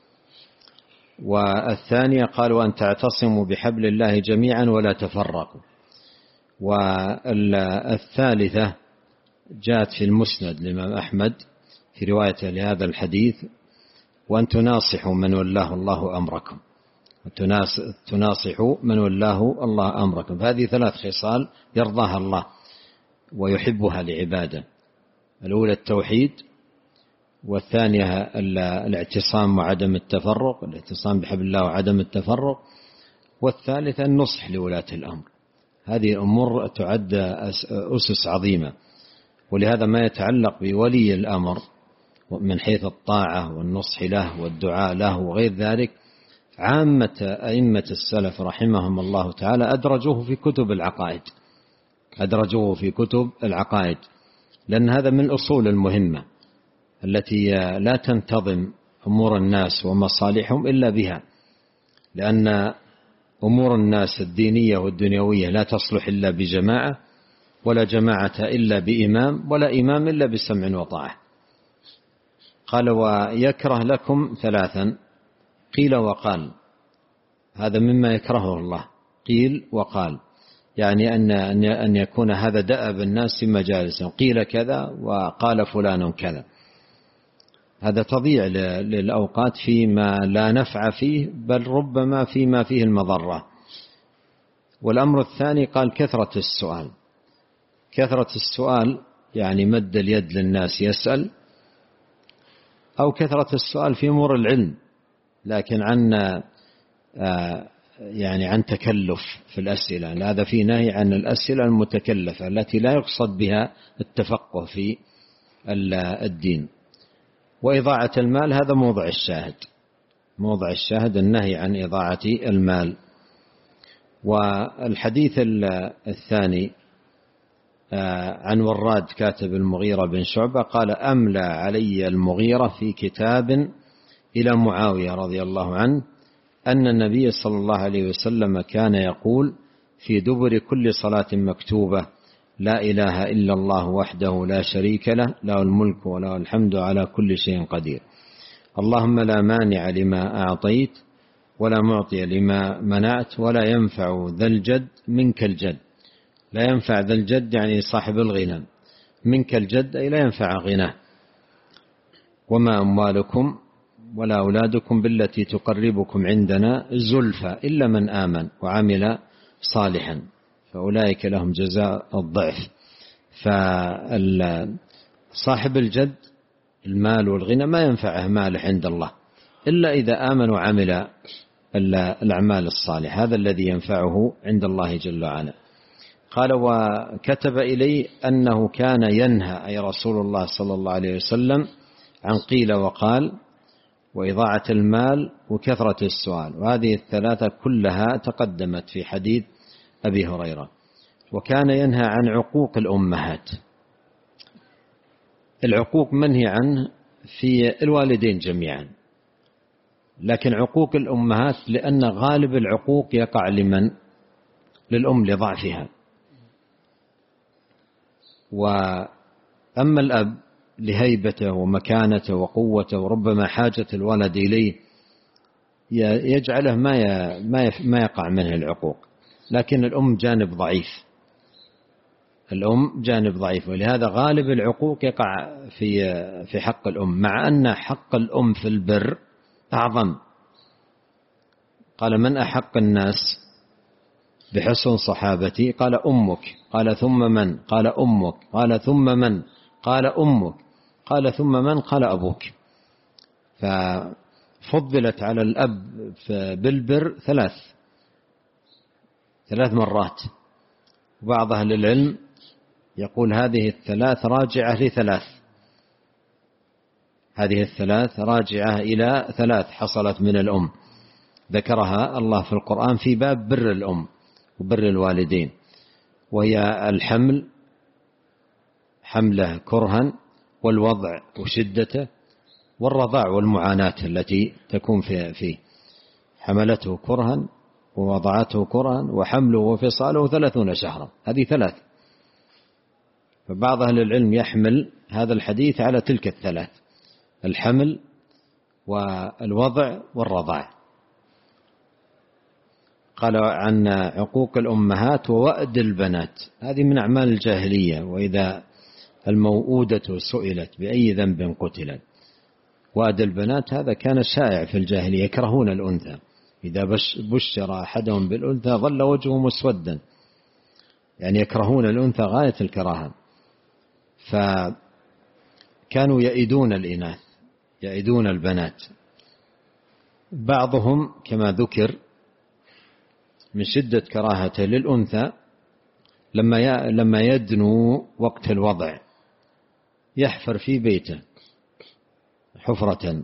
والثانية قال: وأن تعتصموا بحبل الله جميعا ولا تفرقوا. والثالثة جاءت في المسند للإمام أحمد في رواية لهذا الحديث: وأن تناصحوا من ولاه الله أمركم، تناصحوا من ولاه الله أمركم. فهذه ثلاث خصال يرضاها الله ويحبها لعباده: الأولى التوحيد، والثانية الاعتصام وعدم التفرق، الاعتصام بحبل الله وعدم التفرق، والثالثة النصح لولاة الأمر. هذه الأمور تعد أسس عظيمة، ولهذا ما يتعلق بولي الأمر من حيث الطاعة والنصح له والدعاء له وغير ذلك، عامة أئمة السلف رحمهم الله تعالى أدرجوه في كتب العقائد أدرجوه في كتب العقائد لأن هذا من الأصول المهمة التي لا تنتظم أمور الناس ومصالحهم إلا بها، لأن أمور الناس الدينية والدنيوية لا تصلح إلا بجماعة، ولا جماعة إلا بإمام، ولا إمام إلا بسمع وطاعة. قال ويكره لكم ثلاثا قيل وقال، هذا مما يكرهه الله، قيل وقال، يعني أن أن يكون هذا دأب الناس في مجالسهم، قيل كذا وقال فلان كذا، هذا تضيع للأوقات فيما لا نفع فيه، بل ربما فيما فيه المضرة. والأمر الثاني قال كثرة السؤال، كثرة السؤال يعني مد اليد للناس يسأل، أو كثرة السؤال في أمور العلم لكن عن يعني عن تكلف في الأسئلة، هذا في نهي عن الأسئلة المتكلفة التي لا يقصد بها التفقه في الدين. وإضاعة المال هذا موضع الشاهد، موضع الشاهد النهي عن إضاعة المال. والحديث الثاني عن وراد كاتب المغيرة بن شعبة قال أملى علي المغيرة في كتاب إلى معاوية رضي الله عنه أن النبي صلى الله عليه وسلم كان يقول في دبر كل صلاة مكتوبة لا إله إلا الله وحده لا شريك له له الملك وله الحمد على كل شيء قدير، اللهم لا مانع لما أعطيت ولا معطي لما منعت ولا ينفع ذا الجد منك الجد. لا ينفع ذا الجد يعني صاحب الغنى، منك الجد أي لا ينفع غناه. وما أموالكم ولا أولادكم بالتي تقربكم عندنا زلفى إلا من آمن وعمل صالحا فأولئك لهم جزاء الضعف. فصاحب الجد المال والغنى ما ينفعه ماله عند الله إلا إذا آمن وعمل الأعمال الصالحة، هذا الذي ينفعه عند الله جل وعلا. قال وكتب إلي أنه كان ينهى أي رسول الله صلى الله عليه وسلم عن قيل وقال وإضاعة المال وكثرة السؤال، وهذه الثلاثة كلها تقدمت في حديث أبي هريرة. وكان ينهى عن عقوق الأمهات، العقوق منهي عنه في الوالدين جميعا، لكن عقوق الأمهات لأن غالب العقوق يقع لمن؟ للأم لضعفها. وأما الأب لهيبته ومكانته وقوته وربما حاجة الولد إليه يجعله ما ما يقع منه العقوق، لكن الأم جانب ضعيف، الأم جانب ضعيف، ولهذا غالب العقوق يقع في في حق الأم، مع أن حق الأم في البر أعظم. قال من أحق الناس بحسن صحابتي؟ قال أمك، قال ثم من؟ قال أمك، قال ثم من؟ قال أمك، قال ثم من؟ قال أبوك. ففضلت على الأب بالبر ثلاث ثلاث مرات. وبعض أهل العلم يقول هذه الثلاث راجعة لثلاث، هذه الثلاث راجعة إلى ثلاث حصلت من الأم، ذكرها الله في القرآن في باب بر الأم وبر الوالدين، وهي الحمل حمله كرها والوضع وشدته والرضاع والمعاناة التي تكون فيه، حملته كرها ووضعته كرها وحمله وفصاله ثلاثون شهرا، هذه ثلاث. فبعض أهل العلم يحمل هذا الحديث على تلك الثلاث، الحمل والوضع والرضاع. قال عن عقوق الأمهات ووأد البنات، هذه من أعمال الجاهلية، وإذا الموؤودة سئلت بأي ذنب قتلت. وأد البنات هذا كان شائع في الجاهلية، يكرهون الأنثى، إذا بشر أحدهم بالأنثى ظل وجهه مسودا، يعني يكرهون الأنثى غاية الكراهة. فكانوا يئدون الإناث، يئدون البنات. بعضهم كما ذكر من شدة كراهته للأنثى لما لما يدنو وقت الوضع يحفر في بيته حفرة،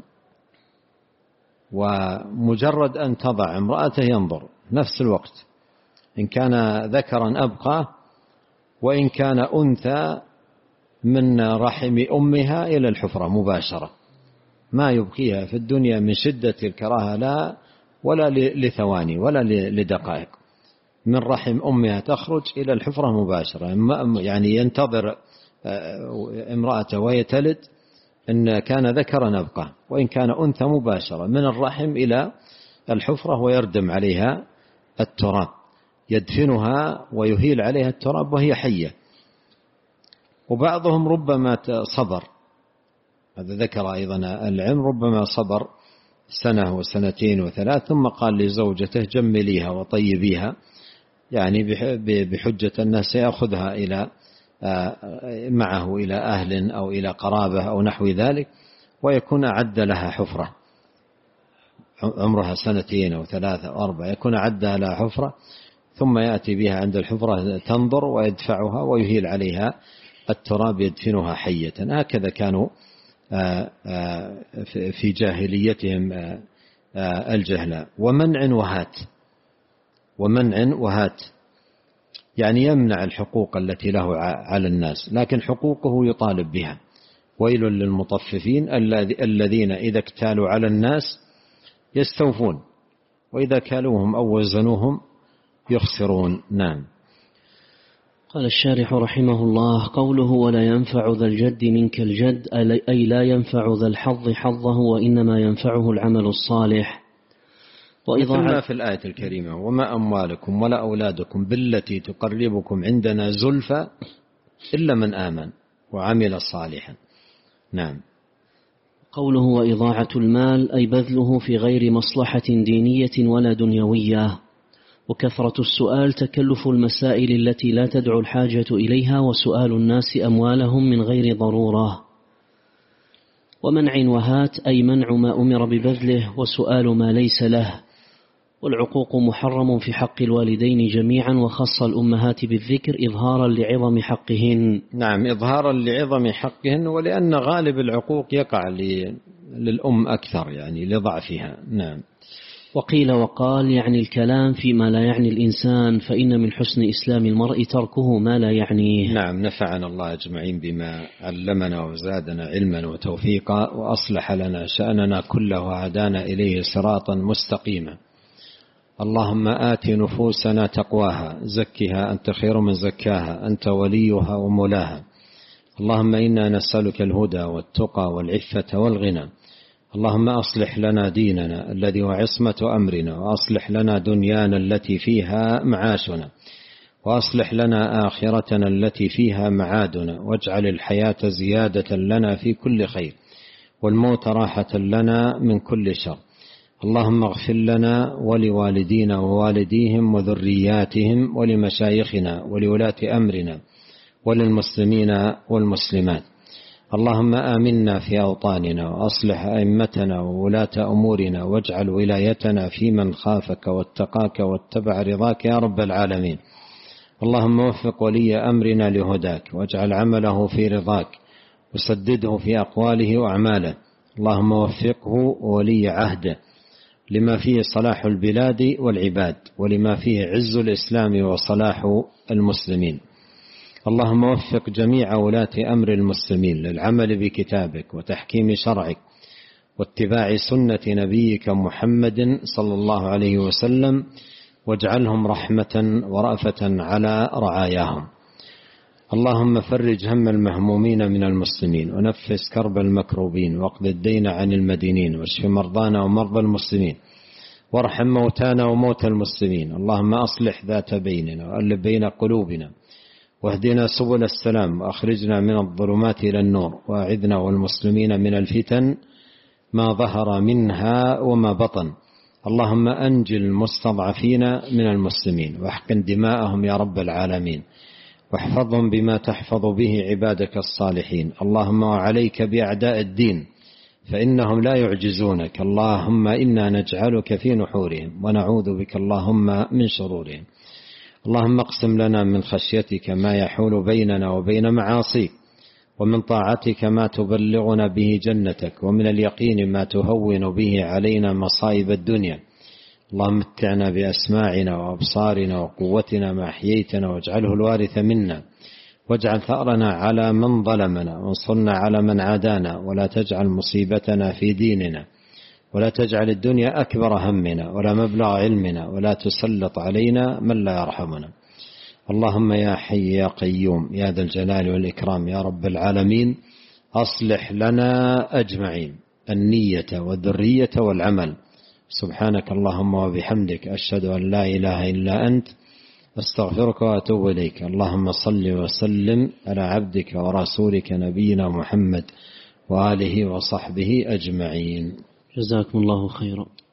ومجرد أن تضع امرأته ينظر نفس الوقت، إن كان ذكرا أبقى، وإن كان أنثى من رحم أمها إلى الحفرة مباشرة، ما يبقيها في الدنيا من شدة الكراهة لا ولا لثواني ولا لدقائق، من رحم أمها تخرج إلى الحفرة مباشرة، يعني ينتظر امرأته وهي تلد إن كان ذكرا أبقى، وإن كان أنثى مباشرة من الرحم إلى الحفرة، ويردم عليها التراب، يدفنها ويهيل عليها التراب وهي حية. وبعضهم ربما صبر، هذا ذكر أيضا العلم، ربما صبر سنة وسنتين وثلاث ثم قال لزوجته جمليها وطيبيها، يعني بحجة أنه سيأخذها إلى معه إلى أهل أو إلى قرابة أو نحو ذلك، ويكون أعد لها حفرة عمرها سنتين أو ثلاثة أو أربعة، يكون أعدها لها حفرة، ثم يأتي بها عند الحفرة تنظر ويدفعها ويهيل عليها التراب يدفنها حية. هكذا كانوا في جاهليتهم الجهلاء. ومنع وهات، ومنع وهات يعني يمنع الحقوق التي له على الناس، لكن حقوقه يطالب بها. ويل للمطففين الذين إذا اكتالوا على الناس يستوفون وإذا كالوهم أو وزنوهم يخسرون. نعم. قال الشارح رحمه الله: قوله ولا ينفع ذا الجد منك الجد، أي لا ينفع ذا الحظ حظه، وإنما ينفعه العمل الصالح. وإذا ما في الآية الكريمة: وما أموالكم ولا أولادكم بالتي تقربكم عندنا زلفى إلا من آمن وعمل صالحا. نعم. قوله وإضاعة المال، أي بذله في غير مصلحة دينية ولا دنيوية. وكثرة السؤال تكلف المسائل التي لا تدعو الحاجة إليها، وسؤال الناس أموالهم من غير ضرورة. ومنع وهات، أي منع ما أمر ببذله وسؤال ما ليس له. والعقوق محرم في حق الوالدين جميعا، وخص الأمهات بالذكر إظهارا لعظم حقهن. نعم، إظهارا لعظم حقهن، ولأن غالب العقوق يقع للأم أكثر، يعني لضعفها. نعم. وقيل وقال، يعني الكلام فيما لا يعني الإنسان، فإن من حسن إسلام المرء تركه ما لا يعنيه. نعم. نفعنا الله أجمعين بما علمنا وزادنا علما وتوفيقا، وأصلح لنا شأننا كله وهدانا إليه صراطا مستقيما. اللهم آت نفوسنا تقواها، زكها أنت خير من زكاها، أنت وليها ومولاها. اللهم إنا نسألك الهدى والتقى والعفة والغنى. اللهم أصلح لنا ديننا الذي هو عصمة أمرنا، وأصلح لنا دنيانا التي فيها معاشنا، وأصلح لنا آخرتنا التي فيها معادنا، واجعل الحياة زيادة لنا في كل خير، والموت راحة لنا من كل شر. اللهم اغفر لنا ولوالدينا ووالديهم وذرياتهم ولمشايخنا ولولاة أمرنا وللمسلمين والمسلمات. اللهم آمنا في أوطاننا، وأصلح أئمتنا وولاة أمورنا، واجعل ولايتنا في من خافك واتقاك واتبع رضاك يا رب العالمين. اللهم وفق ولي أمرنا لهداك، واجعل عمله في رضاك، وسدده في أقواله وأعماله. اللهم وفقه وولي عهده لما فيه صلاح البلاد والعباد، ولما فيه عز الإسلام وصلاح المسلمين. اللهم وفق جميع ولاة أمر المسلمين للعمل بكتابك وتحكيم شرعك واتباع سنة نبيك محمد صلى الله عليه وسلم، واجعلهم رحمة ورأفة على رعاياهم. اللهم فرج هم المهمومين من المسلمين، ونفس كرب المكروبين، واقض الدين عن المدينين، واشف مرضانا ومرضى المسلمين، وارحم موتانا وموتى المسلمين. اللهم أصلح ذات بيننا، وألف بين قلوبنا، واهدنا سبل السلام، وأخرجنا من الظلمات إلى النور، وأعذنا والمسلمين من الفتن ما ظهر منها وما بطن. اللهم أنجل المستضعفين من المسلمين، واحقن دماءهم يا رب العالمين، واحفظهم بما تحفظ به عبادك الصالحين. اللهم وعليك بأعداء الدين، فإنهم لا يعجزونك. اللهم إنا نجعلك في نحورهم، ونعوذ بك اللهم من شرورهم. اللهم اقسم لنا من خشيتك ما يحول بيننا وبين معاصيك، ومن طاعتك ما تبلغنا به جنتك، ومن اليقين ما تهون به علينا مصائب الدنيا. اللهم متعنا بأسماعنا وأبصارنا وقوتنا ما أحييتنا، واجعله الوارث منا، واجعل ثأرنا على من ظلمنا، وانصرنا على من عادانا، ولا تجعل مصيبتنا في ديننا، ولا تجعل الدنيا أكبر همنا ولا مبلغ علمنا، ولا تسلط علينا من لا يرحمنا. اللهم يا حي يا قيوم يا ذا الجلال والإكرام يا رب العالمين، أصلح لنا أجمعين النية والذرية والعمل. سبحانك اللهم وبحمدك، أشهد أن لا إله إلا أنت، أستغفرك وأتوب إليك. اللهم صل وسلم على عبدك ورسولك نبينا محمد وآله وصحبه أجمعين. جزاكم الله خيرا.